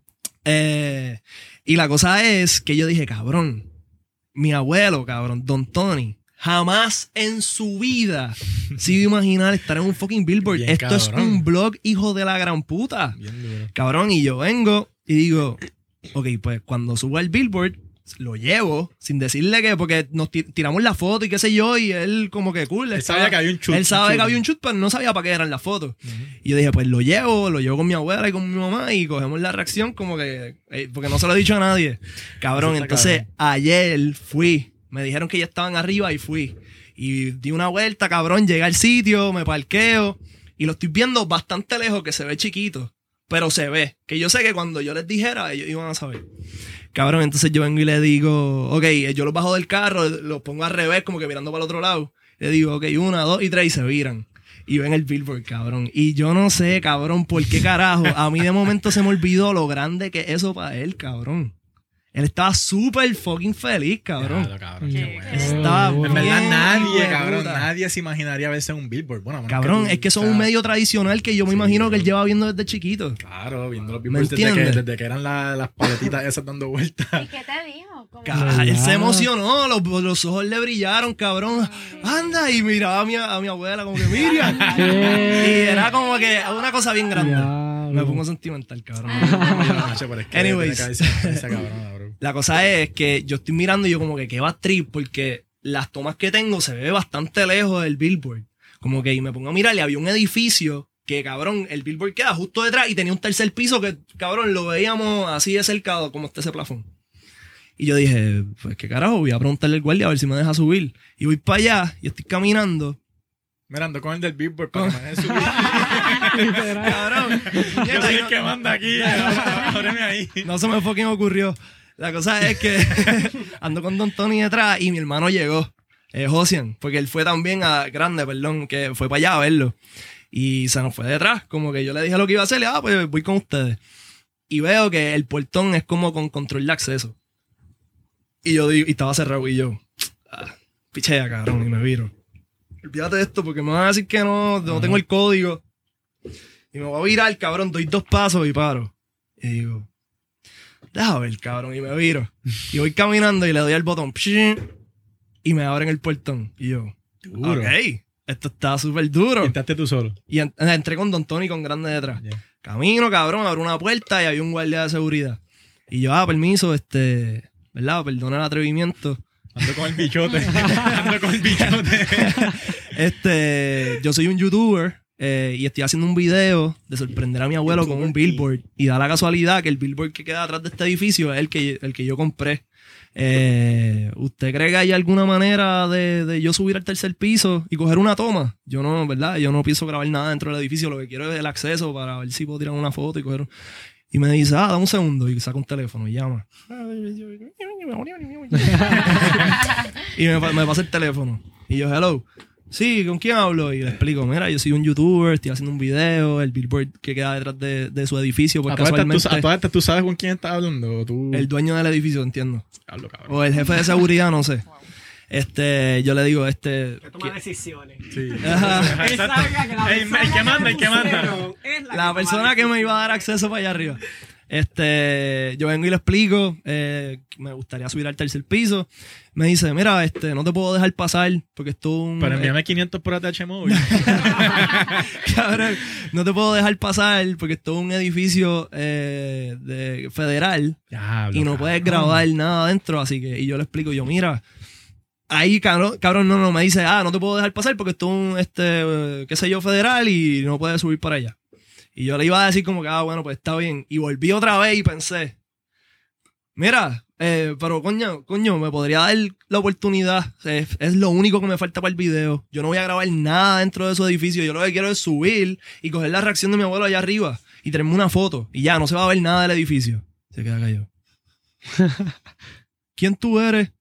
Y la cosa es que yo dije, cabrón, mi abuelo, cabrón, Don Tony, jamás en su vida se iba a imaginar estar en un fucking Billboard. Bien, Esto es cabrón. un blog, hijo de la gran puta. Bien duro. Cabrón, y yo vengo y digo, ok, pues cuando suba el Billboard, lo llevo sin decirle que, porque nos tiramos la foto y qué sé yo, y él como que cool. Él sabía que había un shoot. Él sabía que había un shoot, pero no sabía para qué eran las fotos. Y yo dije, pues lo llevo con mi abuela y con mi mamá y cogemos la reacción como que, porque no se lo he dicho a nadie. Cabrón, Eso está entonces cabrón. ayer fui, me dijeron que ya estaban arriba y fui. Y di una vuelta, cabrón, llegué al sitio, me parqueo y lo estoy viendo bastante lejos, que se ve chiquito, pero se ve. Que yo sé que cuando yo les dijera, ellos iban a saber. Cabrón, entonces yo vengo y le digo, ok, yo los bajo del carro, los pongo al revés, como que mirando para el otro lado. Le digo, ok, 1, 2 y 3 y se viran. Y ven el Billboard, cabrón. Y yo no sé, cabrón, por qué carajo. A mí de momento se me olvidó lo grande que es eso para él, cabrón. Él estaba súper fucking feliz, cabrón. Claro, cabrón, Sí. qué bueno. Estaba En En verdad, bien, nadie, hijo de cabrón, puta. nadie se imaginaría verse en un Billboard. Bueno, a menos Cabrón, tú, es que eso es o sea, un medio tradicional que yo me sí, imagino que él cabrón. lleva viendo desde chiquito. Claro, viendo los ¿Me Billboards entiendes? desde que eran las paletitas esas dando vueltas. ¿Y qué te dijo? Como- Él se ¿Verdad? emocionó, los ojos le brillaron, cabrón. Anda, y miraba a mi abuela como que Miriam. Y era como que una cosa bien grande. Diablo. Me pongo sentimental, cabrón. Macho, pero es que Anyways. tiene cabeza esa cabrona, bro. La cosa es que yo estoy mirando y yo como que va trip porque las tomas que tengo se ve bastante lejos del Billboard. Como que y me pongo a mirar y había un edificio que, cabrón, el Billboard queda justo detrás y tenía un tercer piso que, cabrón, lo veíamos así de cerca como está ese plafón. Y yo dije, pues qué carajo, voy a preguntarle al guardia a ver si me deja subir. Y voy para allá y estoy caminando. Mira, ando con el del Billboard para que me dejen subir. Cabrón. Yo soy el que manda aquí. Ábreme ahí. No se me fucking ocurrió. La cosa es que ando con Don Tony detrás y mi hermano llegó, Josian, porque él fue también grande, perdón, que fue para allá a verlo. Y se nos fue detrás, como que yo le dije lo que iba a hacer, pues voy con ustedes. Y veo que el portón es como con control de acceso. Y yo digo, y estaba cerrado y yo, pichea, cabrón, y me viro. Olvídate de esto porque me van a decir que no tengo el código. Y me voy a virar, cabrón, doy 2 pasos y paro. Y digo, déjame ver, cabrón, y me viro. Y voy caminando y le doy al botón. Y me abren el portón. Y yo, Duro. ok, esto está súper duro. Entraste tú solo. Y entré con Don Tony con grande detrás. Yeah. Camino, cabrón, abro una puerta y había un guardia de seguridad. Y yo, permiso, ¿verdad? Perdona el atrevimiento. Ando con el bichote. Ando con el bichote. Yo soy un youtuber y estoy haciendo un video de sorprender a mi abuelo con un billboard. Y da la casualidad que el billboard que queda atrás de este edificio es el que yo compré. ¿Usted cree que hay alguna manera de yo subir al tercer piso y coger una toma? Yo no, ¿verdad? Yo no pienso grabar nada dentro del edificio. Lo que quiero es el acceso para ver si puedo tirar una foto y coger... Y me dice, dame un segundo. Y saca un teléfono y llama. Y me pasa el teléfono. Y yo, hello. Sí, ¿con quién hablo? Y le explico, mira, yo soy un youtuber, estoy haciendo un video, el billboard que queda detrás de su edificio, pues casualmente... A todas estas, ¿tú sabes con quién estás hablando? ¿Tú? El dueño del edificio, entiendo. Cabrón. O el jefe de seguridad, no sé. Yo le digo, Que toma decisiones. Sí. Ajá. Él sabe que la El que manda, el que manda. pusieron es La persona que me iba a dar acceso para allá arriba. Yo vengo y le explico, me gustaría subir al tercer piso. Me dice, mira, no te puedo dejar pasar porque esto es un... Pero envíame 500 por ATH móvil. Cabrón, no te puedo dejar pasar porque esto es un edificio de federal Diablo, y no puedes grabar nada adentro, así que... Y yo le explico, mira... Ahí, cabrón, no, me dice, no te puedo dejar pasar porque esto es un, qué sé yo, federal y no puedes subir para allá. Y yo le iba a decir como que, bueno, pues está bien. Y volví otra vez y pensé, mira, pero coño, me podría dar la oportunidad. Es lo único que me falta para el video. Yo no voy a grabar nada dentro de su edificio. Yo lo que quiero es subir y coger la reacción de mi abuelo allá arriba y tenerme una foto. Y ya, no se va a ver nada del edificio. Se queda callado. ¿Quién tú eres?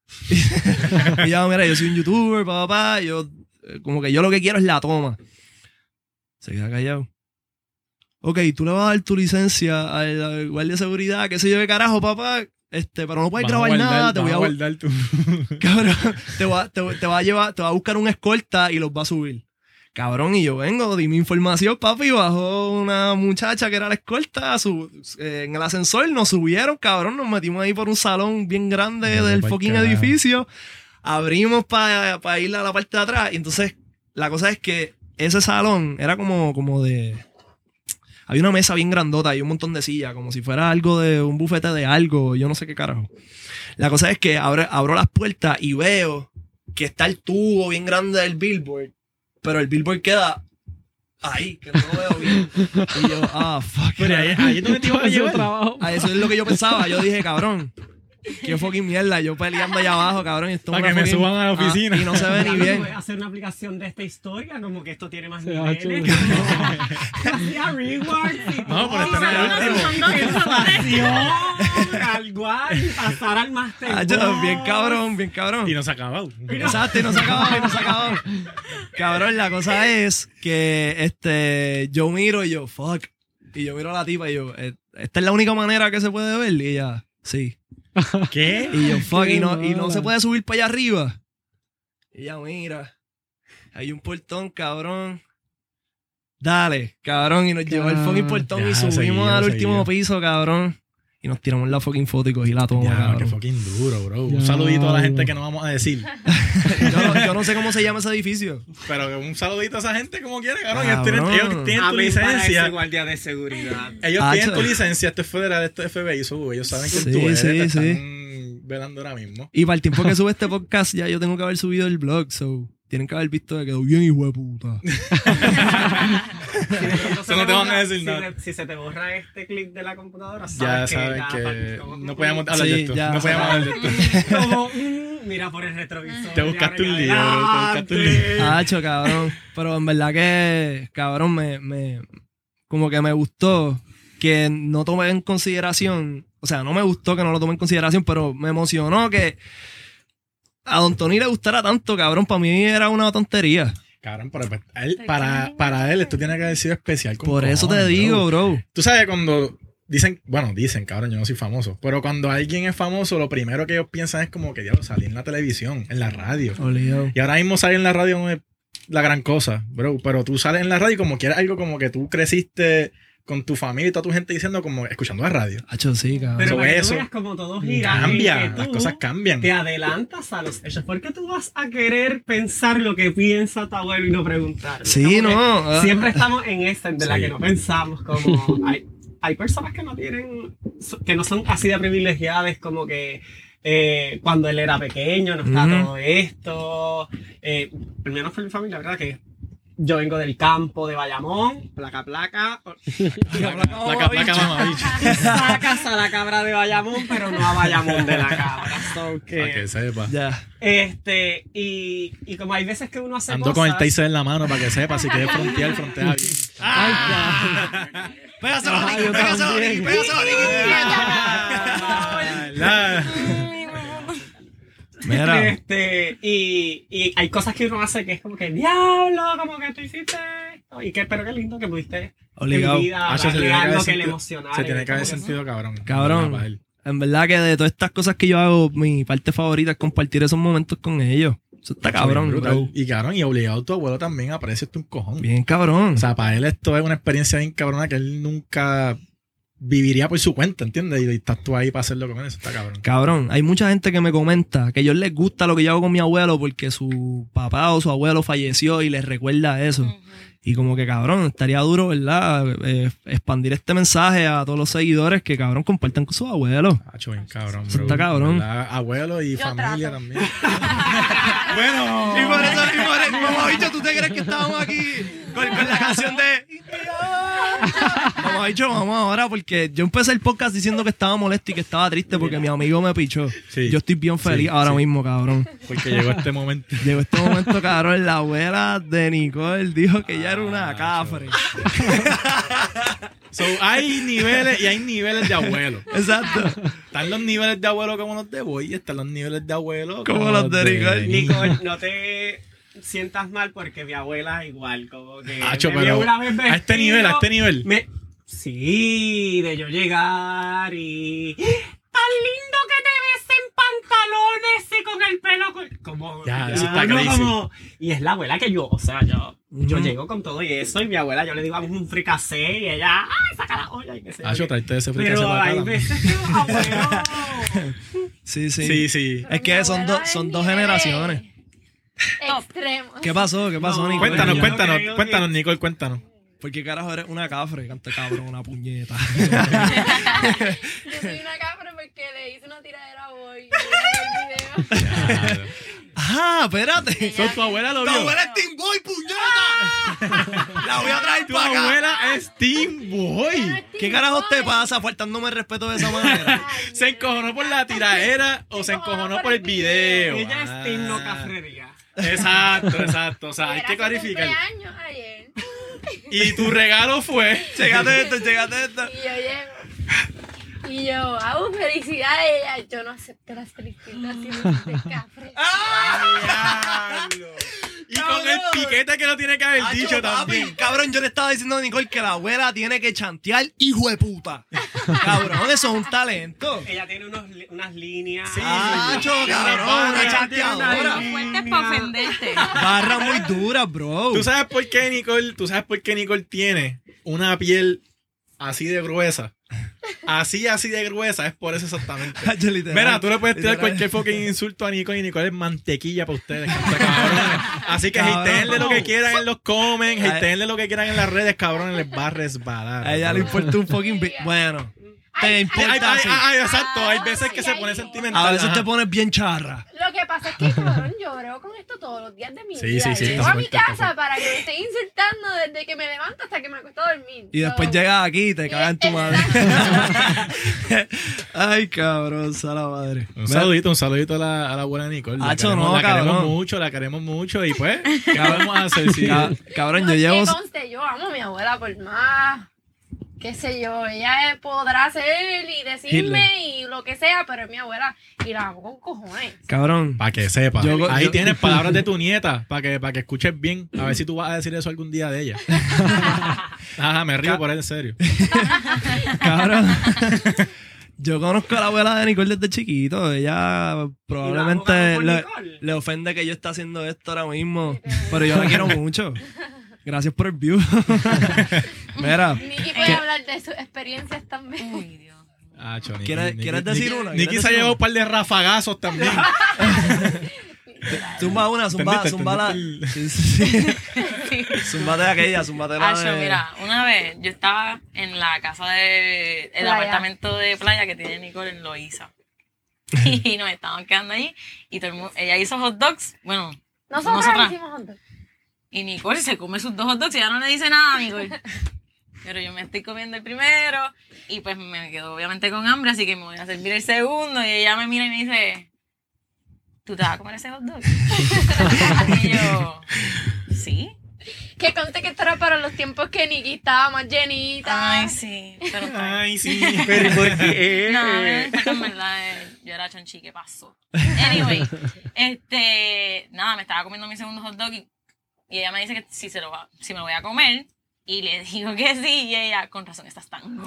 Y ya, mira, yo soy un youtuber, papá. Como que yo lo que quiero es la toma. Se queda callado. Ok, tú le vas a dar tu licencia al guardia de seguridad, qué sé yo qué carajo, papá. Pero no puedes grabar nada, te voy a guardar tu... Cabrón, te va a llevar, te va a buscar una escolta y los va a subir. Cabrón, y yo vengo, di mi información, papi, bajó una muchacha que era la escolta, en el ascensor, nos subieron, cabrón, nos metimos ahí por un salón bien grande del fucking edificio, abrimos para ir a la parte de atrás, y entonces la cosa es que ese salón era como de... Había una mesa bien grandota y un montón de sillas, como si fuera algo de un bufete de algo, yo no sé qué carajo. La cosa es que abro las puertas y veo que está el tubo bien grande del billboard, pero el billboard queda ahí, que no lo veo bien. Y yo, fuck. Pero ahí es donde te iba a llevar. Trabajo. Eso es lo que yo pensaba. Yo dije, cabrón, qué fucking mierda. Yo peleando allá abajo, cabrón. Y esto Para que me suban a la oficina. Y no se ve ni bien. Voy a hacer una aplicación de esta historia, como que esto tiene más Se va niveles. Hacía rewards y No, pero este no es el último. Al guay y pasar al master. Bien cabrón. Y no se ha acabado. Exacto, y no se acabó. Cabrón, la cosa es que yo miro y yo, fuck. Y yo miro a la tipa y yo, esta es la única manera que se puede ver. Y ella, sí. ¿Qué? Y yo, fuck, Qué y no mala. se puede subir para allá arriba. Y ella, mira, hay un portón, cabrón. Dale, cabrón. Y nos llevó el fucking portón Ya, y subimos seguido, al último seguido. piso, cabrón. Y nos tiramos la fucking foto y cogí la toma, Ya, qué cabrón. fucking duro, bro. Ya, Un saludito a la gente bro. que no vamos a decir. Yo no sé cómo se llama ese edificio. Pero un saludito a esa gente como quiera, cabrón. Cabrón. Ellos tienen tu Amén para ese licencia. guardia de seguridad. Ellos Ah, tienen tu chaval. licencia. Esto es federal, esto es FBI. Ellos saben que Sí, tú eres. sí, Te sí. están velando ahora mismo. Y para el tiempo que sube este podcast, ya yo tengo que haber subido el blog, so tienen que haber visto que quedó bien, hijo de puta. Eso no te van a decir nada. Si se te borra este clip de la computadora, Ya saben ya, que como- no podíamos hablar Sí, de esto. ya. No podíamos hablar de esto. Como, mira por el retrovisor. Te buscaste ya, un lío, bro, te buscaste un lío. Hacho, cabrón. Pero en verdad que, cabrón, como que me gustó que no tomé en consideración, o sea, no me gustó que no lo tomé en consideración, pero me emocionó que a Don Tony le gustara tanto, cabrón. Para mí era una tontería. Cabrón, pero para él esto tiene que haber sido especial. con Por eso te cojones, digo, bro. Tú sabes cuando dicen, cabrón, yo no soy famoso, pero cuando alguien es famoso, lo primero que ellos piensan es como que ya lo salí en la televisión, en la radio. Obligado. Y ahora mismo salir en la radio no es la gran cosa, bro, pero tú sales en la radio y como quieres algo como que tú creciste con tu familia y toda tu gente diciendo como escuchando la radio. Hacho, sí, cabrón. Pero para que tú eso veas como todo gira. Cambia, en que las tú cosas cambian. Te adelantas a los hechos. ¿Por qué tú vas a querer pensar lo que piensa tu abuelo y no preguntar? Sí, no. Siempre estamos en esta, de la Sí. que no pensamos. Como hay personas que que no son así de privilegiadas, como que cuando él era pequeño no está Ujú. todo esto. Al menos por mi familia, ¿verdad? Que yo vengo del campo de Bayamón, placa. Placa, mamabicho. Sacas a la cabra de Bayamón, pero no a Bayamón de la cabra. So que, Para que sepa. Ya. y como hay veces que uno hace Ando cosas... con el taser en la mano para que sepa, si quieres frontear bien. Pégaselo, Ah, yo Ricky, pégaselo, también. Ricky, pégaselo, Ricky. Mira. Y hay cosas que uno hace que es como que, diablo, como que tú hiciste esto. Y que, pero qué lindo que pudiste. Obligado. En vida, Hacho, darle algo que le emocionara. se tiene que haber Como que, sentido cabrón. Cabrón. Para él. En verdad que de todas estas cosas que yo hago, mi parte favorita es compartir esos momentos con ellos. Eso está cabrón, Brutal. bro. Y cabrón, y obligado tu abuelo también aprecia esto un cojón. Bien cabrón. O sea, para él esto es una experiencia bien cabrona que él nunca viviría por su cuenta, ¿entiendes? Y estás tú ahí para hacerlo con él, eso está cabrón. Cabrón, hay mucha gente que me comenta que a ellos les gusta lo que yo hago con mi abuelo porque su papá o su abuelo falleció y les recuerda eso. Ujú. Y como que, cabrón, estaría duro, ¿verdad? Expandir este mensaje a todos los seguidores que, cabrón, compartan con sus abuelos. Hacho, bien cabrón, Eso bro. está cabrón. ¿Verdad? Abuelo y Yo familia trato. también. Bueno. Y por eso, mamá bicho, ¿tú te crees que estábamos aquí con la canción de... Mamá bicho, vamos ahora porque yo empecé el podcast diciendo que estaba molesto y que estaba triste porque mi amigo me pichó. Sí. Yo estoy bien feliz Sí, ahora sí. mismo, cabrón. Porque llegó este momento. Llegó este momento, cabrón, la abuela de Nicole dijo que ella era una cafre. So, hay niveles y hay niveles de abuelo. Exacto. Están los niveles de abuelo como los de Boy y están los niveles de abuelo Como los de Nicole. Nicole, no te sientas mal porque mi abuela es igual, como que Hacho, me pero vio una vez a este nivel, a este nivel. Sí, de yo llegar y... ¡Tan lindo que te ves en pantalones y con el pelo! Como, Ya, eso está crazy. como- y es la abuela que yo, o sea, yo Ujú. llego con todo y eso, y mi abuela, yo le digo, vamos un fricasé, y ella, ¡ay, saca la olla! Y qué sé yo Hacho, qué. tráete ese fricase Pero para acá hay también. veces que los abuelos... Sí, sí. Sí, sí. Es que son dos generaciones. Extremos. ¿Qué pasó? ¿Qué pasó, No, Nicole? Cuéntanos, yo cuéntanos, creo que- cuéntanos, Nicole, cuéntanos. ¿Por qué carajo eres una cafre? Canta cabrón, una puñeta. Yo soy una cabra porque le hice una tiradera a Boy. El video. Ah, espérate. So, tu abuela lo Tu vio. abuela es Team Boy, puñeta. La voy a traer Tu para acá. abuela es Team Boy. ¿Qué carajo te pasa faltándome el respeto de esa manera? ¿Se encojonó por la tiradera o se encojonó por el video? Ella es team no Ah. cafrería. Exacto, exacto. O sea, hay Era que su clarificar. cumpleaños ayer. Y tu regalo fue. Chécate esto. Y yo llego. Y yo, felicidades. Y ella, yo no acepto las felicitaciones de cafre. Y con el piquete que lo tiene que haber Acho, dicho papi, también. cabrón, yo le estaba diciendo a Nicole que la abuela tiene que chantear, hijo de puta. Cabrón, eso es un talento. Ella tiene unas líneas. Sí. Acho, cabrón, barra, una ella chanteadora. tiene una Fuentes para ofenderte. Barras muy duras, bro. ¿Tú sabes por qué Nicole tiene una piel así de gruesa? Así de gruesa, es por eso exactamente. Acho, literal. Mira, tú le puedes tirar Literal. cualquier fucking insulto a Nicole y Nicole es mantequilla para ustedes, cabrones. Así que Cabrón. hatenle lo que quieran en los comments, hatenle lo que quieran en las redes, cabrones, les va a resbalar. A ella le importa un fucking... Bueno, te importa, sí. Exacto, hay veces que se pone sentimental. A veces ajá. te pones bien charra. Lo que pasa es que, cabrón, yo brego con esto todos los días de mi Sí, vida. sí, sí, Llego está a mi fuerte, está casa fuerte. para que me estén insultando desde que me levanto hasta que me acuesto a dormir. Y después So, llegas aquí y te cagas en tu madre. Ay, cabrón, sala madre. Un saludito a la buena Nicole. Hacho, La queremos cabrón. la queremos mucho y pues, ¿qué vamos a hacer? Sí. Cabrón, no, yo llevo... que conste, yo amo a mi abuela por más, qué sé yo, ella podrá hacer y decirme y lo que sea, pero es mi abuela y la amo con cojones. Cabrón. Para que sepa. Ahí yo- tienes palabras de tu nieta, para que escuches bien. A ver si tú vas a decir eso algún día de ella. Ajá, me río por él, en serio. Cabrón. Yo conozco a la abuela de Nicole desde chiquito. Ella probablemente ¿Y la abogada por Nicole? le ofende que yo esté haciendo esto ahora mismo. Pero yo la quiero mucho. Gracias por el view. Mira, Nikki puede hablar de sus experiencias también. Uy, Dios. Acho, Niki, ¿Quieres Niki, decir Niki- una? Niki ¿Quieres se ha decir llevado una? un par de rafagazos también. zumba una, zumba la. ¿Entendiste? Sí, sí. Zúmbate aquella, zúmbate la Acho, de... mira, una vez yo estaba en la casa de el Playa. apartamento de playa que tiene Nicole en Loíza. Y nos estábamos quedando ahí y todo el mundo, ella hizo hot dogs, bueno, Nosotras nosotras. hicimos juntos. Y Nicole se come sus 2 hot dogs y ella no le dice nada a Nicole. Pero yo me estoy comiendo el primero y pues me quedo obviamente con hambre, así que me voy a servir el segundo y ella me mira y me dice, ¿tú te vas a comer ese hot dog? Y yo, ¿sí? Que conste que esto era para los tiempos que Nikki estaba más llenita. Ay, sí, pero Ay, sí. Pero ¿y por qué? no, en verdad, Yo era chonchi, ¿qué pasó? Anyway, nada, me estaba comiendo mi segundo hot dog y ella me dice que si me lo voy a comer. Y le digo que sí, y ella, con razón, estás tan...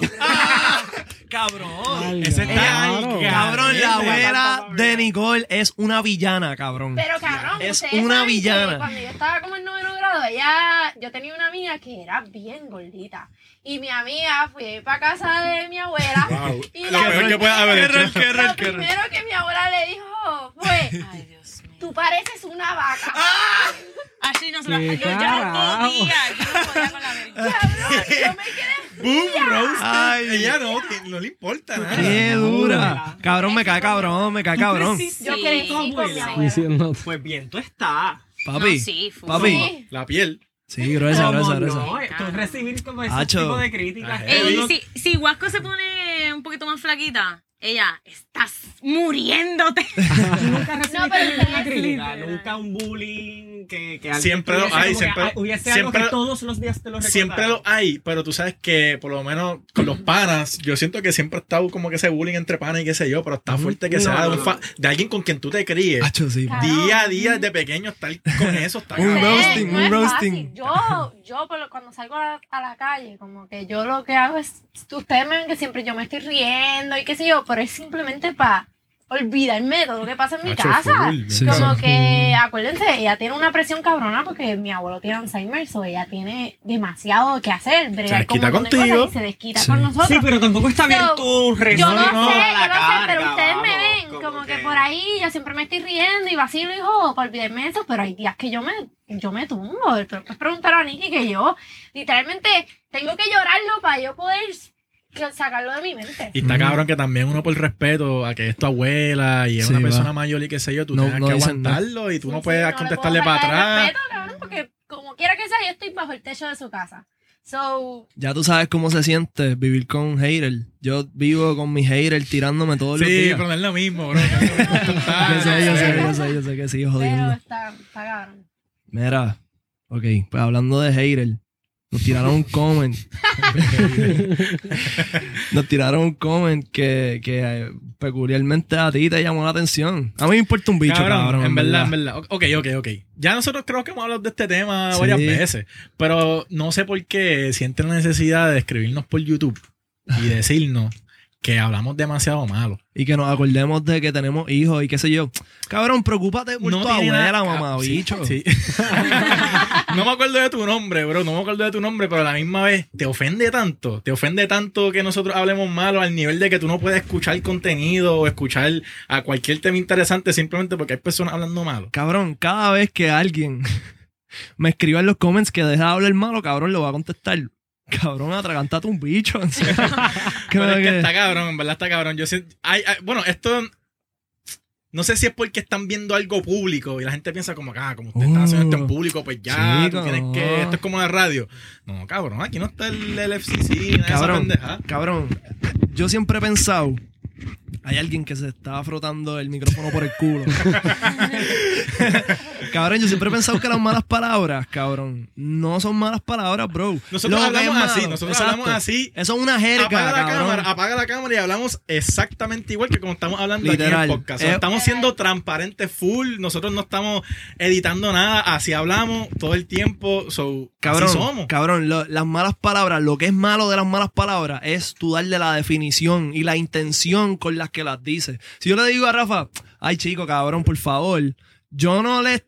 Cabrón. Ese está Claro. Cabrón, la abuela de Nicole es una villana, cabrón. Pero cabrón, Es ustedes una saben que villana. cuando yo estaba como en 9º grado, yo tenía una amiga que era bien gordita. Y mi amiga fui para casa de mi abuela. Wow. Y Lo peor que puede haber hecho. lo primero que mi abuela le dijo fue, Ay, Dios mío. tú pareces una vaca. Ashley no se la... ¿Qué Yo no carajo? podía con la vergüenza. Cabrón, yo me quedé Boom, roast. Ay. Ella no le importa nada. Qué dura. Cabrón, me cae cabrón. Yo crecí con mi abuela. Diciendo. Pues bien, tú estás. Papi, No, sí, full. papi. Sí. La piel. Sí, gruesa. No, tú recibir como ese Hacho. tipo de críticas. Heavy. Si Huasco se pone un poquito más flaquita, ella, estás muriéndote. Nunca recibiste No, pero ninguna ustedes crítica, sí. nunca un bullying que alguien Siempre lo tuviese hay, como que, siempre- hubiese siempre- algo que todos los días te lo recordaran. Siempre lo hay, pero tú sabes que por lo menos con los panas, yo siento que siempre ha estado como que ese bullying entre panas y qué sé yo, pero está fuerte que No, sea no, de alguien con quien tú te críes. Hacho, sí. Cabrón. Día a día desde pequeño estar con eso está Un cabrón. roasting, No un es roasting. fácil. Yo cuando salgo a la calle, como que yo lo que hago es, ustedes me ven que siempre yo me estoy riendo y qué sé yo, pero es simplemente para olvidarme de todo lo que pasa en mi Hacho, casa. full. Sí, Como sí. que, acuérdense, ella tiene una presión cabrona porque mi abuelo tiene Alzheimer, so ella tiene demasiado que hacer, bregar desquita con un montón de contigo. cosas y se desquita Sí. con nosotros. Sí, pero tampoco está bien So, tú yo rezar lo sé, la pero carga, ustedes me vamos, ven como que por ahí yo siempre me estoy riendo y vacilo y jodo para olvidarme de eso, pero hay días que yo me tumbo. Pero puedes preguntar a Nikki que yo literalmente tengo que llorarlo para yo poder sacarlo de mi mente. Y está cabrón que también uno por respeto a que es tu abuela y es Sí, una va. persona mayor y qué sé yo, tú No- tengas no que dicen nada. aguantarlo y tú no Sí, puedes sí, le contestarle puedo para faltar el atrás. respeto, cabrón, porque como quiera que sea, yo estoy bajo el techo de su casa. So, Ya tú sabes cómo se siente vivir con un hater. Yo vivo con mi hater tirándome todos los Sí, días. pero no es lo mismo, bro. Esto está- Yo sé que sigo pero jodiendo. está cabrón. Mira, ok, pues hablando de hater, nos tiraron un comment. Nos tiraron un comment que peculiarmente a ti te llamó la atención. A mí me importa un bicho, cabrón. en verdad. Ok. Ya nosotros creo que hemos hablado de este tema Sí. varias veces, pero no sé por qué sienten la necesidad de escribirnos por YouTube y decirnos que hablamos demasiado malo. Y que nos acordemos de que tenemos hijos y qué sé yo. Cabrón, preocúpate por tu tiene abuela, nada- mamá, sí, bicho. sí. No me acuerdo de tu nombre, bro. No me acuerdo de tu nombre, pero a la misma vez te ofende tanto. Te ofende tanto que nosotros hablemos malo al nivel de que tú no puedes escuchar contenido o escuchar a cualquier tema interesante simplemente porque hay personas hablando malo. Cabrón, cada vez que alguien me escriba en los comments que deja de hablar malo, cabrón, lo va a contestar. Cabrón, atragantate un bicho. En serio. Pero es que que- está cabrón, en verdad está cabrón. Yo sé, bueno, esto no sé si es porque están viendo algo público y la gente piensa como como ustedes están haciendo esto en público, pues ya, chico, tú tienes no. que, esto es como la radio. No, cabrón, aquí no está el FCC, nada de esa Cabrón, pendeja. cabrón, yo siempre he pensado, hay alguien que se está frotando el micrófono por el culo. Cabrón, yo siempre he pensado que las malas palabras, cabrón, no son malas palabras, bro. Nosotros Lo que hablamos es así, malo, nosotros exacto. hablamos así. Eso es una jerga, cabrón. Apaga la cámara y hablamos exactamente igual que como estamos hablando Literal. aquí en el podcast. O sea, estamos siendo transparentes full, nosotros no estamos editando nada, así hablamos todo el tiempo, Cabrón, así somos. cabrón, las malas palabras, lo que es malo de las malas palabras es tú darle la definición y la intención con las que las dices. Si yo le digo a Rafa, ay chico, cabrón, por favor, yo no le...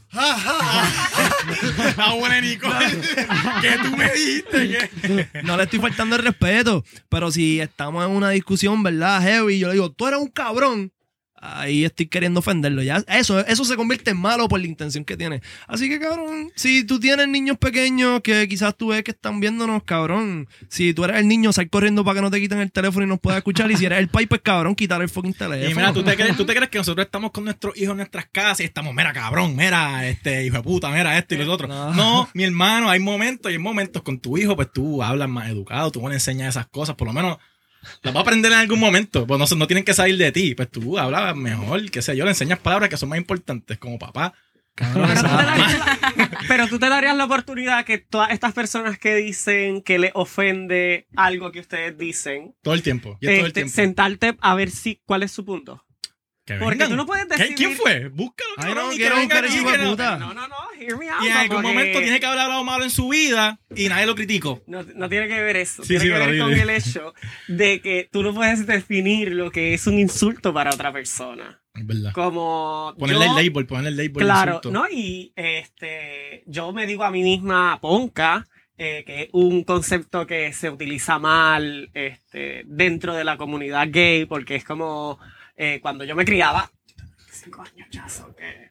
Ah, bueno, Nicole, que tú me dijiste que... No le estoy faltando el respeto, pero si estamos en una discusión, ¿verdad? Heavy, yo le digo, tú eres un cabrón. Ahí estoy queriendo ofenderlo. Ya, eso se convierte en malo por la intención que tiene. Así que, cabrón, si tú tienes niños pequeños que quizás tú ves que están viéndonos, cabrón. Si tú eres el niño, sal corriendo para que no te quiten el teléfono y nos puedas escuchar. Y si eres el pai, pues cabrón, quitar el fucking teléfono. Y mira, ¿tú te crees que nosotros estamos con nuestros hijos en nuestras casas y estamos, mira, cabrón, mira, hijo de puta, mira esto y lo otro? No. No, mi hermano, hay momentos con tu hijo, pues tú hablas más educado, tú le enseñas esas cosas, por lo menos las vas a aprender en algún momento, pues no tienen que salir de ti, pues tú hablas mejor, qué sé yo, le enseñas palabras que son más importantes, como papá. Cabrón, Pero tú, te exacto. darías, pero tú te darías la oportunidad que todas estas personas que dicen que les ofende algo que ustedes dicen, Todo el tiempo. Y es todo el tiempo. sentarte a ver cuál es su punto. Que Porque vengan. tú no puedes decidir... ¿Quién fue? Búscalo. Ay, cabrón, no, y quiero que buscar venga ese aquí, hijo de que no- puta. No, hear me out. Y en algún porque momento tiene que haber hablado malo en su vida y nadie lo criticó. No tiene que ver eso. Sí, tiene sí, que pero ver con dile. el hecho de que tú no puedes definir lo que es un insulto para otra persona. Es verdad. Como Ponerle yo- el label. Claro, insulto. ¿no? Y yo me digo a mí misma ponca, que es un concepto que se utiliza mal dentro de la comunidad gay, porque es como cuando yo me criaba, 5 años ya son que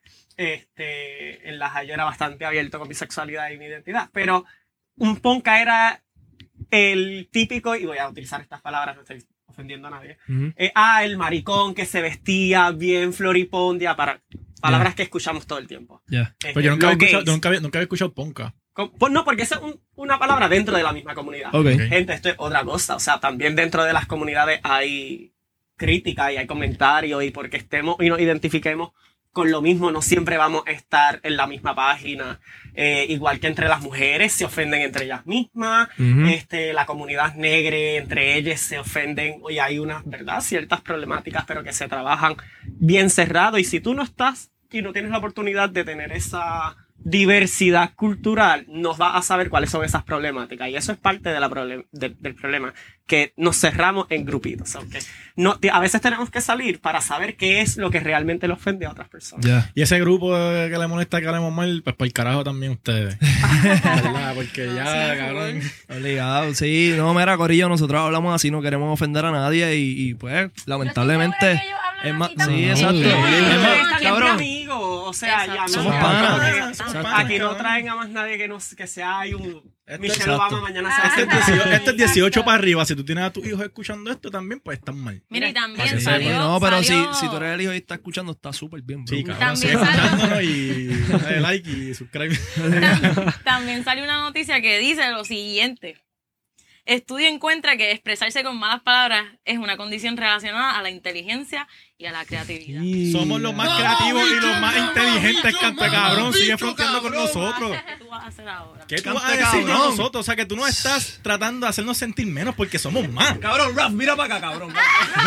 en la high yo era bastante abierto con mi sexualidad y mi identidad, pero un ponca era el típico, y voy a utilizar estas palabras, no estoy ofendiendo a nadie, Ujú. el maricón que se vestía bien floripondia, para palabras que escuchamos todo el tiempo. Ya. Pues yo nunca Los había escuchado, gays. nunca había escuchado ponca. Pues no, porque esa es una palabra dentro de la misma comunidad. Ok. Gente, esto es otra cosa. O sea, también dentro de las comunidades hay crítica y hay comentarios, y porque estemos y nos identifiquemos con lo mismo, no siempre vamos a estar en la misma página. Igual que entre las mujeres se ofenden entre ellas mismas, Ujú. la comunidad negra entre ellas se ofenden, y hay unas, ¿verdad? Ciertas problemáticas, pero que se trabajan bien cerrado. Y si tú no estás y no tienes la oportunidad de tener esa diversidad cultural, no vas a saber cuáles son esas problemáticas. Y eso es parte de del problema, que nos cerramos en grupitos. Aunque a veces tenemos que salir para saber qué es lo que realmente le ofende a otras personas. Ya. Y ese grupo que le molesta que hablemos mal, pues para el carajo también ustedes. ¿Verdad? Porque ya, Sí, cabrón. Obligado, sí. No, mira, Corillo, nosotros hablamos así, no queremos ofender a nadie y pues, lamentablemente... Es más, sí, exacto. Sí. Es más, Siempre cabrón. amigos, o sea, ya Somos no, panas. porque Somos aquí no panas. traen a más nadie que sea ahí un Michelle exacto. Obama mañana se va a Este es sentar. 18, este es 18 para arriba. Si tú tienes a tus hijos escuchando esto también, pues están mal. Mira, y Para también que salió. sepan. No, pero salió- si tú eres el hijo y estás escuchando, está súper bien, bro. Sí, cabrón. También Sigue salió- escuchándonos y dale like y subscribe. También salió una noticia que dice lo siguiente. Estudio encuentra que expresarse con malas palabras es una condición relacionada a la inteligencia y a la creatividad. Somos los más creativos y los más inteligentes, canta cabrón. Sigue fronteando con nosotros. ¿Qué tú vas a hacer ahora? ¿Qué tú vas a Cante, decir de cabrón. nosotros? O sea, que tú no estás tratando de hacernos sentir menos porque somos más. Cabrón, Raf, mira para acá, cabrón.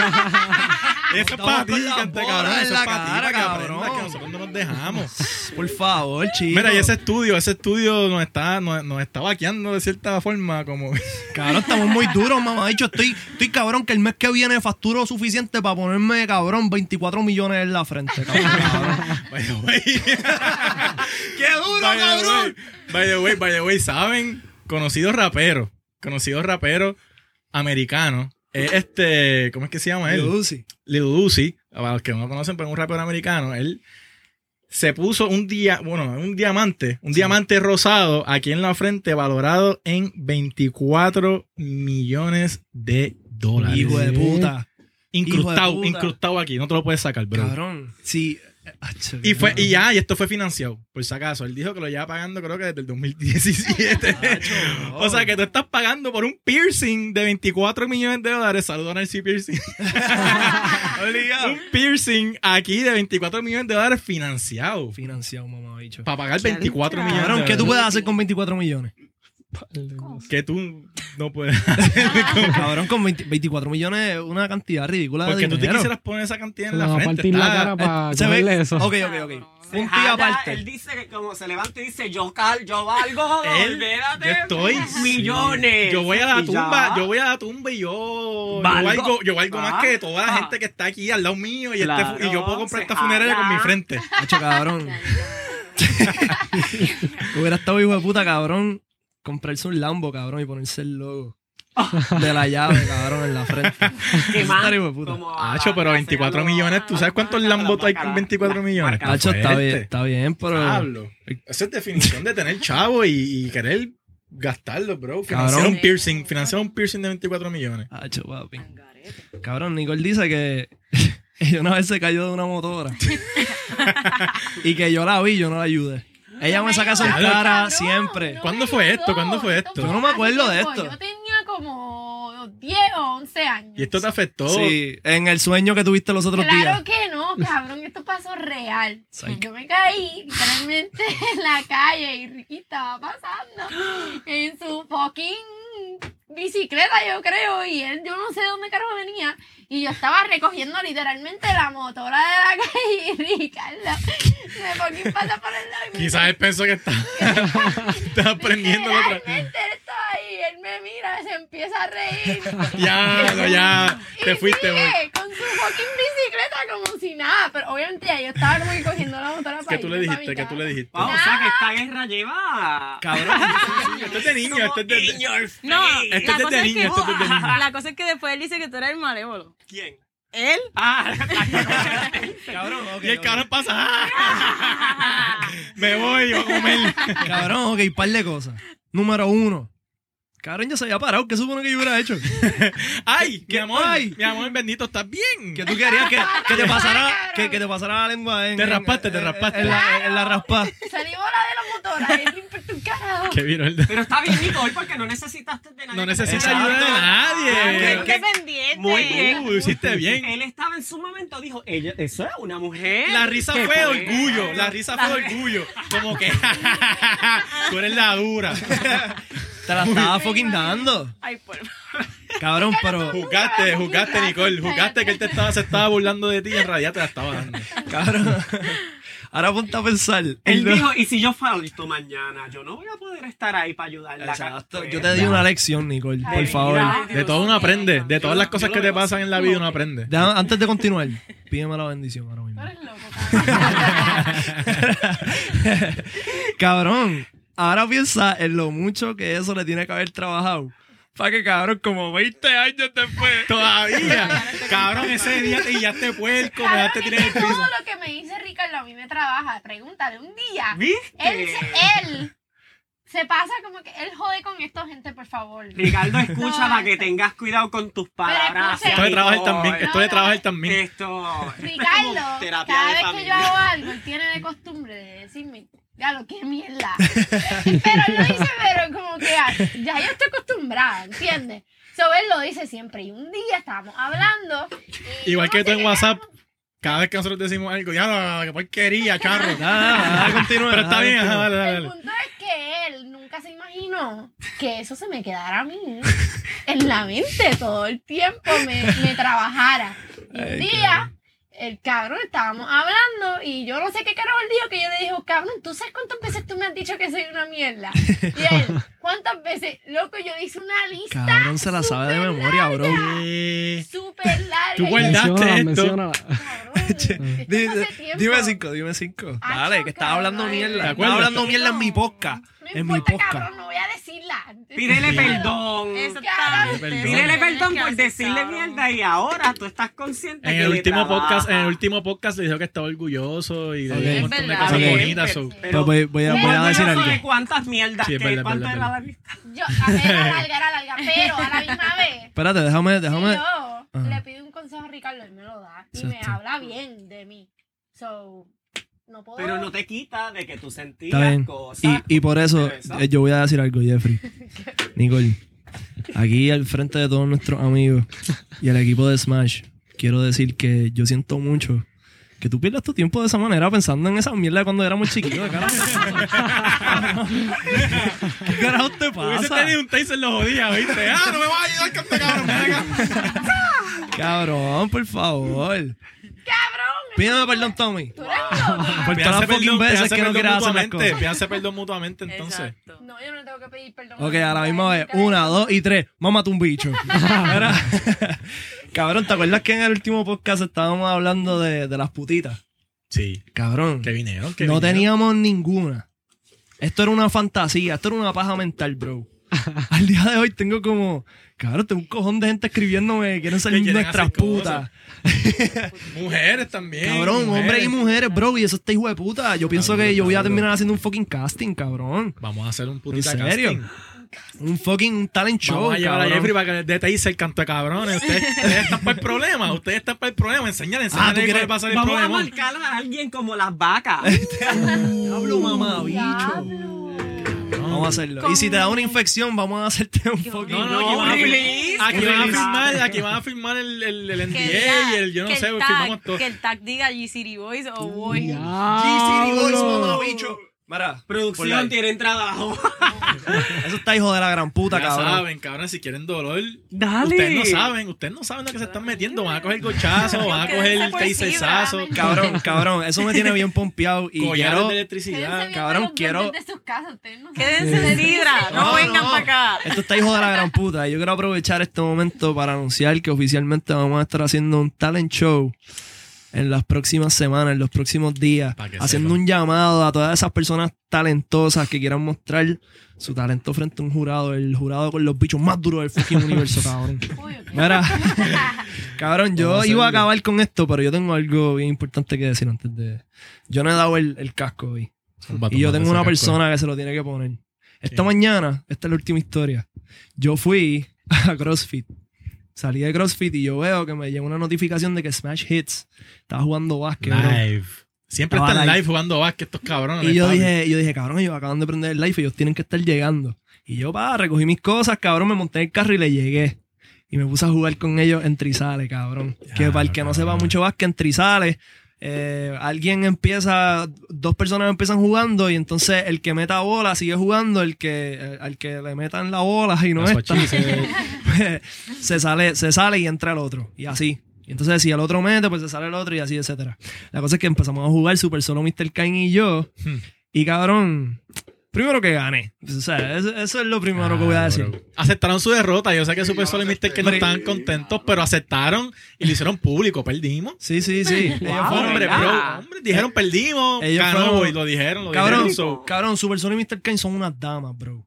Eso es Estamos para ti, con la canta bola cabrón. en Eso la es para ti, cara, para que cabrón. aprendas que nosotros no nos dejamos. Por favor, chico. Mira, y ese estudio nos está vaqueando de cierta forma, como... Cabrón, estamos muy duros, mamá. Dicho, estoy cabrón que el mes que viene facturo suficiente para ponerme, cabrón, 24 millones en la frente, cabrón. By the way. ¡Qué duro, cabrón! By the way, ¿saben? Conocido rapero americano. ¿Cómo es que se llama él? Lucy. Lil Uzi, para los que no lo conocen, pero es un rapero americano. Él se puso un diamante rosado aquí en la frente, valorado en 24 millones de dólares. Hijo de puta. Incrustado, hijo de puta. incrustado aquí, no te lo puedes sacar, bro. Cabrón. Sí. Y esto fue financiado, por si acaso. Él dijo que lo lleva pagando, creo que desde el 2017. O sea, que tú estás pagando por un piercing de 24 millones de dólares. Saludos a Nancy Piercing. Un piercing aquí de 24 millones de dólares financiado. Financiado, mamá, bicho. Para pagar 24 millones Cabrón, de ¿qué tú puedes dólares. hacer con 24 millones? Que tú no puedes hacer. Cabrón, con 24 millones es una cantidad ridícula de Porque tú te dinero. quisieras poner esa cantidad en Le la va a frente. partir la está- cara para Se ve. comerle eso. Ok. Se Un jala, tío aparte. Él dice que como se levanta y dice, yo valgo, olvídate, yo estoy millones. Yo voy a la Y tumba, ya. y yo Valgo. valgo más que toda la gente que está aquí al lado mío y, Claro, y yo puedo comprar se esta funeraria jala. con mi frente. Hacho, cabrón. Hubiera estado hijo de puta, cabrón, comprarse un Lambo, cabrón, y ponerse el logo de la llave, cabrón, en la frente. ¿Qué Eso más? estaría hijo de puta. Como Hacho, pero 24 millones, ¿tú sabes cuántos Lambos hay con 24 millones? Hacho, fuerte. está bien, pero... Pablo. Esa es definición de tener chavo y querer gastarlo, bro. Financiar Cabrón. un piercing de 24 millones. Hacho, papi. Cabrón, Nicole dice que ella una vez se cayó de una motora y que yo la vi, yo no la ayudé. Ella me saca eso en Cabrón. cara siempre. ¿Cuándo fue esto? ¿Cuándo fue esto? Yo no me acuerdo de esto. Yo tenía como 10 o 11 años. Y esto te afectó. Sí, en el sueño que tuviste los otros días. Claro que no, cabrón, esto pasó real. Sí. Yo me caí literalmente en la calle y Ricky estaba pasando en su fucking bicicleta, yo creo, y él, yo no sé de dónde carajo venía, y yo estaba recogiendo literalmente la motora de la calle, y Ricardo me fucking pasa por el lado y me Quizás él pensó que estaba aprendiendo otra. literalmente él estaba ahí, él me mira, se empieza a reír. Ya, te fuiste, y güey. sigue con su fucking bicicleta como si nada, pero obviamente ya yo estaba como que cogiendo la motora para ¿Qué tú le irme pa' dijiste? mi ¿Qué tú le casa. dijiste? Wow, o sea que esta guerra lleva... Cabrón. Esto es de niño, esto es de... In your face. No, Esto es la cosa desde es que, niño, esto es desde niño. la cosa es que después él dice que tú eres el malévolo. ¿Quién? ¿Él? Ah, Cabrón, ok. Y el ok. cabrón pasa. Me voy a comer. Cabrón, ok, par de cosas. Número 1. Cabrón, ya se había parado. ¿Qué supone que yo hubiera hecho? Ay, mi amor. Ay. Mi amor bendito, ¿estás bien? Que tú querías que te pasara que te pasara la lengua en... Te raspaste. En la raspa. Salí bola de la motora, él importa un carajo. Qué vino el... pero está bien, Nicole, porque no necesitaste de nadie. No necesitas Exacto. ayuda de nadie. Independiente. Muy bien. Lo hiciste bien. Él estaba en su momento, dijo, ella, eso es una mujer. La risa que fue de puede- orgullo. La risa fue de orgullo. Como que tú eres la dura. Te la estaba fucking dando. Ay, por Cabrón, pero... Jugaste, Nicole. Jugaste que él se estaba burlando de ti y en realidad te la estaba dando. Cabrón. Ahora ponte a pensar. Él No- dijo, y si yo falto mañana, yo no voy a poder estar ahí para ayudarla. Exacto. Yo te di una lección, Nicole, por favor. De todo uno aprende. De todas las cosas Yo que lo te veo pasan en la vida uno aprende. Antes de continuar, pídeme la bendición ahora mismo. Tú eres loco, cabrón. Cabrón, ahora piensa en lo mucho que eso le tiene que haber trabajado. Para que, cabrón, como 20 años después. Todavía. Cabrón, ese día te guillaste puerco, me Cabrón, dejaste es tirar el que piso. todo lo que me dice Ricardo a mí me trabaja. Pregúntale, un día. ¿Viste? Él se pasa como que él jode con esta gente, por favor. Ricardo, escucha No, para que tengas cuidado con tus palabras. escuche. Esto de trabajar Nicole. también. Esto de trabajar también. Esto. Ricardo, terapia cada de vez que familia. yo hago algo, él tiene de costumbre de decirme, diablo, qué mierda. Pero él lo dice, pero como que ya yo estoy acostumbrada, ¿entiendes? So, él lo dice siempre. Y un día estábamos hablando. y Igual yo que no tú sé en qué WhatsApp, cada vez que nosotros decimos algo, ya, qué porquería, charro. Continúa. Pero está bien, ajá, dale, El dale. punto es que él nunca se imaginó que eso se me quedara a mí en la mente todo el tiempo, me trabajara. Y un Ay, día, el cabrón, estábamos hablando y yo no sé qué carajo él dijo, que yo le dije, cabrón, ¿tú sabes cuántas veces tú me has dicho que soy una mierda? Y él, ¿cuántas veces? Loco, yo le hice una lista. Cabrón, se la sabe de súper memoria, bro. Súper larga. Tú Y yo, guardaste Menciónala, esto. menciónala. cabrón, esto fue hace tiempo. Dime cinco. Acho, Dale, que estaba hablando cabrón. mierda. ¿Te Estaba acuerdas? hablando mierda en mi podcast. No En mi importa, podcast. cabrón, no voy a decirla. Pídele perdón. Exactamente. Pídele Eso perdón tienes por que hacer, decirle cabrón. mierda y ahora tú estás consciente En que el le último trabaja. podcast le dijo que estaba orgulloso y le Ok. dijo un Es montón de verdad. cosas Ok. bonitas. so- Pero- Pues voy a decir orgulloso algo. de cuántas mierdas Sí, es que verdad, cuánto es era verdad. la lista. Yo, a ver, era larga, pero a la misma vez. Espérate, déjame. Si yo Ajá. le pido un consejo a Ricardo, él me lo da. Y me Exacto. habla bien de mí. So, no puedo. Pero no te quita de que tú Está sentías bien. cosas. Y por eso Pero eso- yo voy a decir algo, Jeffrey. Nicole, aquí al frente de todos nuestros amigos y el equipo de Smash, quiero decir que yo siento mucho que tú pierdas tu tiempo de esa manera pensando en esa mierda cuando éramos chiquitos. Carajo. ¿Qué carajo te Hubiese pasa? tenido un taser en los jodías, ¿viste? No me vas a ayudar con este cabrón. ven acá. Cabrón, por favor. ¡Cabrón! Pídeme perdón, Tommy. Tú eres loco. Por todas las fucking veces que no quieras hacer las cosas. Pídanse perdón mutuamente, entonces. Exacto. No, yo no tengo que pedir perdón. Ok, a la misma vez. 1, 2 y 3. Mámate un bicho. Mira. Cabrón, ¿te acuerdas que en el último podcast estábamos hablando de las putitas? Sí. Cabrón. Que vinieron, No teníamos ninguna. Esto era una fantasía, esto era una paja mental, bro. Al día de hoy tengo como... Cabrón, tengo un cojón de gente escribiéndome que quieren ser Que quieren nuestras hacer putas. Mujeres también. Cabrón, hombres y mujeres, bro. Y eso está hijo de puta. Yo pienso Cabrón, que yo voy a cabrón. terminar haciendo un fucking casting, cabrón. Vamos a hacer un putita ¿En serio? casting. Un talent show, Vamos a llevar cabrón. a Jeffrey para que les dé taser, canto de cabrones. Ustedes están para el problema. Ustedes están para el problema. Enseñale ¿tú cuál quieres? va a ser el Vamos a problema. marcar a alguien como las vacas. Diablo, mamá, bicho. Diablo. Vamos a hacerlo. Y si te da una infección, vamos a hacerte un fucking... No, No, aquí van a release. aquí van a firmar el NDA diga- y el yo no que sé, el firmamos todo. que el tag diga G-City Boys o Boy. G-City Boys, Diablo. mamá, bicho. Mira, Producción, tienen trabajo. eso está hijo de la gran puta, Ya cabrón. saben, cabrón, si quieren dolor. Dale. Ustedes no saben lo que se están metiendo. Van a coger gochazos, van a coger taserzazos. Cabrón, eso me tiene bien pompeado. Y Collares quiero... de electricidad. Cabrón, quiero- de sus casas, ustedes no Quédense saben. de sidra, no vengan para acá. Esto está hijo de la gran puta. Yo quiero aprovechar este momento para anunciar que oficialmente vamos a estar haciendo un talent show en las próximas semanas, en los próximos días, Pa' que haciendo sepan. un llamado a todas esas personas talentosas que quieran mostrar su talento frente a un jurado, el jurado con los bichos más duros del fucking universo, cabrón. Uy, ok. Mira, cabrón, yo Vamos a iba a hacerlo. acabar con esto, pero yo tengo algo bien importante que decir antes de... Yo no he dado el casco hoy. Y yo tengo una persona que se lo tiene que poner. Esta mañana, esta es la última historia. Yo fui a CrossFit. Salí de CrossFit y yo veo que me llegó una notificación de que Smash Hits estaba jugando básquet, bro. Live. Siempre Estaba están live. live jugando básquet estos cabrones. Y yo papi. dije, cabrón, ellos acaban de prender el live y ellos tienen que estar llegando. Y yo, recogí mis cosas, cabrón, me monté en el carro y le llegué. Y me puse a jugar con ellos en Trizales, cabrón. Que para el que no sepa mucho básquet, en Trizales, alguien empieza, dos personas empiezan jugando y entonces el que meta bola sigue jugando, al que le metan la bola y no That's está, what she said. se sale y entra el otro. Y así. Y entonces si el otro mete, pues se sale el otro y así, etcétera. La cosa es que empezamos a jugar Super Solo Mr. Kane y yo. Y cabrón, primero que gané. O sea, eso es lo primero que voy a decir. Bro. Aceptaron su derrota. Yo sé que Super Solo y Mr. que no estaban contentos, pero aceptaron y lo hicieron público. Perdimos. Sí. Ellos fueron, Hombre, ¿verdad? hombre, dijeron perdimos. Ellos Ganó fueron- y lo dijeron. Cabrón, so- cabrón, Super Solo y Mr. Kane son unas damas, bro.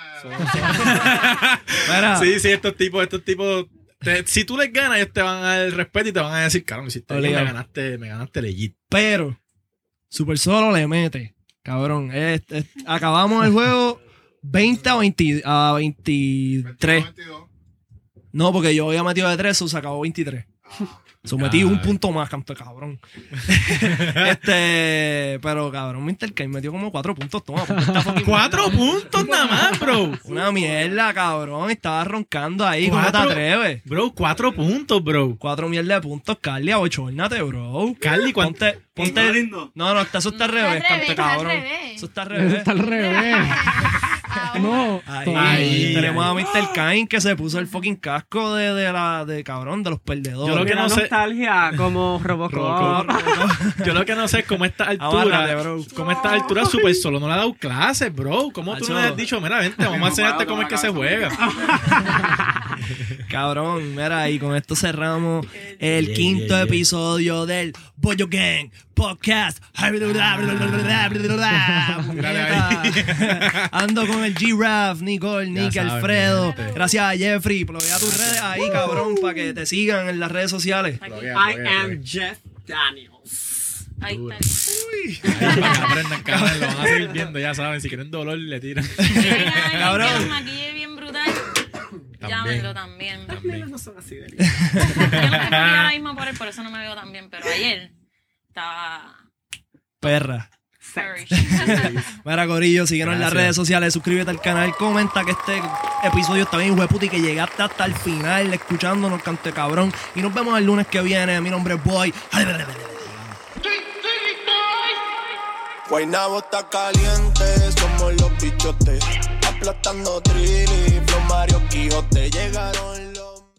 Mira, Sí, estos tipos. Si tú les ganas, ellos te van a dar el respeto y te van a decir, cabrón, hiciste bien, me ganaste legit. pero Super Solo le mete. Cabrón, acabamos el juego 20 a 23. No, porque yo había metido de 3, o se acabó 23. Sometí un punto más, canto de cabrón. Pero cabrón, Mr. Kane metió como 4 puntos. Toma, porque esta fucking 4 puntos nada más, bro. una mierda, cabrón. Estaba roncando ahí. ¿Cómo te 4 atreves? Bro, 4 puntos, bro. 4 mierda de puntos, Carly. Abochórnate, bro. Carly, ¿cuánto? Ponte lindo. No, eso está al revés, Está al canto de revés, cabrón. está al revés. Eso está al Eso revés. está al revés. No. Ahí. Tenemos a Mr. Kane que se puso el fucking casco de cabrón, de los perdedores. Yo lo que Que no no sé- nostalgia como Robocop. Yo lo que no sé es cómo a esta Amárrate, altura, bro. cómo a esta altura Super Solo no le ha dado clases, bro. ¿Cómo tú no le has dicho, mira, vente, vamos a enseñarte cómo es que se juega? Cabrón, mira, y con esto cerramos el Yeah, quinto yeah, yeah. episodio del Boyo Gang Podcast. Ando con el G-Raf, Nicole, Nick, saben, Alfredo. mi gente. Gracias a Jeffrey. Bloquea tus redes ahí, cabrón, para que te sigan en las redes sociales. I am Jeff Daniels. Ahí Duro. está. Ahí, para que aprendan, cabrón, lo van a seguir viendo, ya saben. Si quieren dolor, le tiran. Cabrón. Que los maquille bien brutal. Llámenlo también. También. No son así de Yo no tengo ahora mismo por él, por eso no me veo tan bien, pero ayer estaba... Perra. Sorry. Mira, Corillo, síguenos en las Gracias. redes sociales, suscríbete al canal, comenta que este episodio está bien hueputa y que llegaste hasta el final escuchándonos, cante cabrón. Y nos vemos el lunes que viene. Mi nombre es Boy. Guaynabo está caliente, somos los bichotes. Aplastando trini, Flow Mario Quijote. Llegaron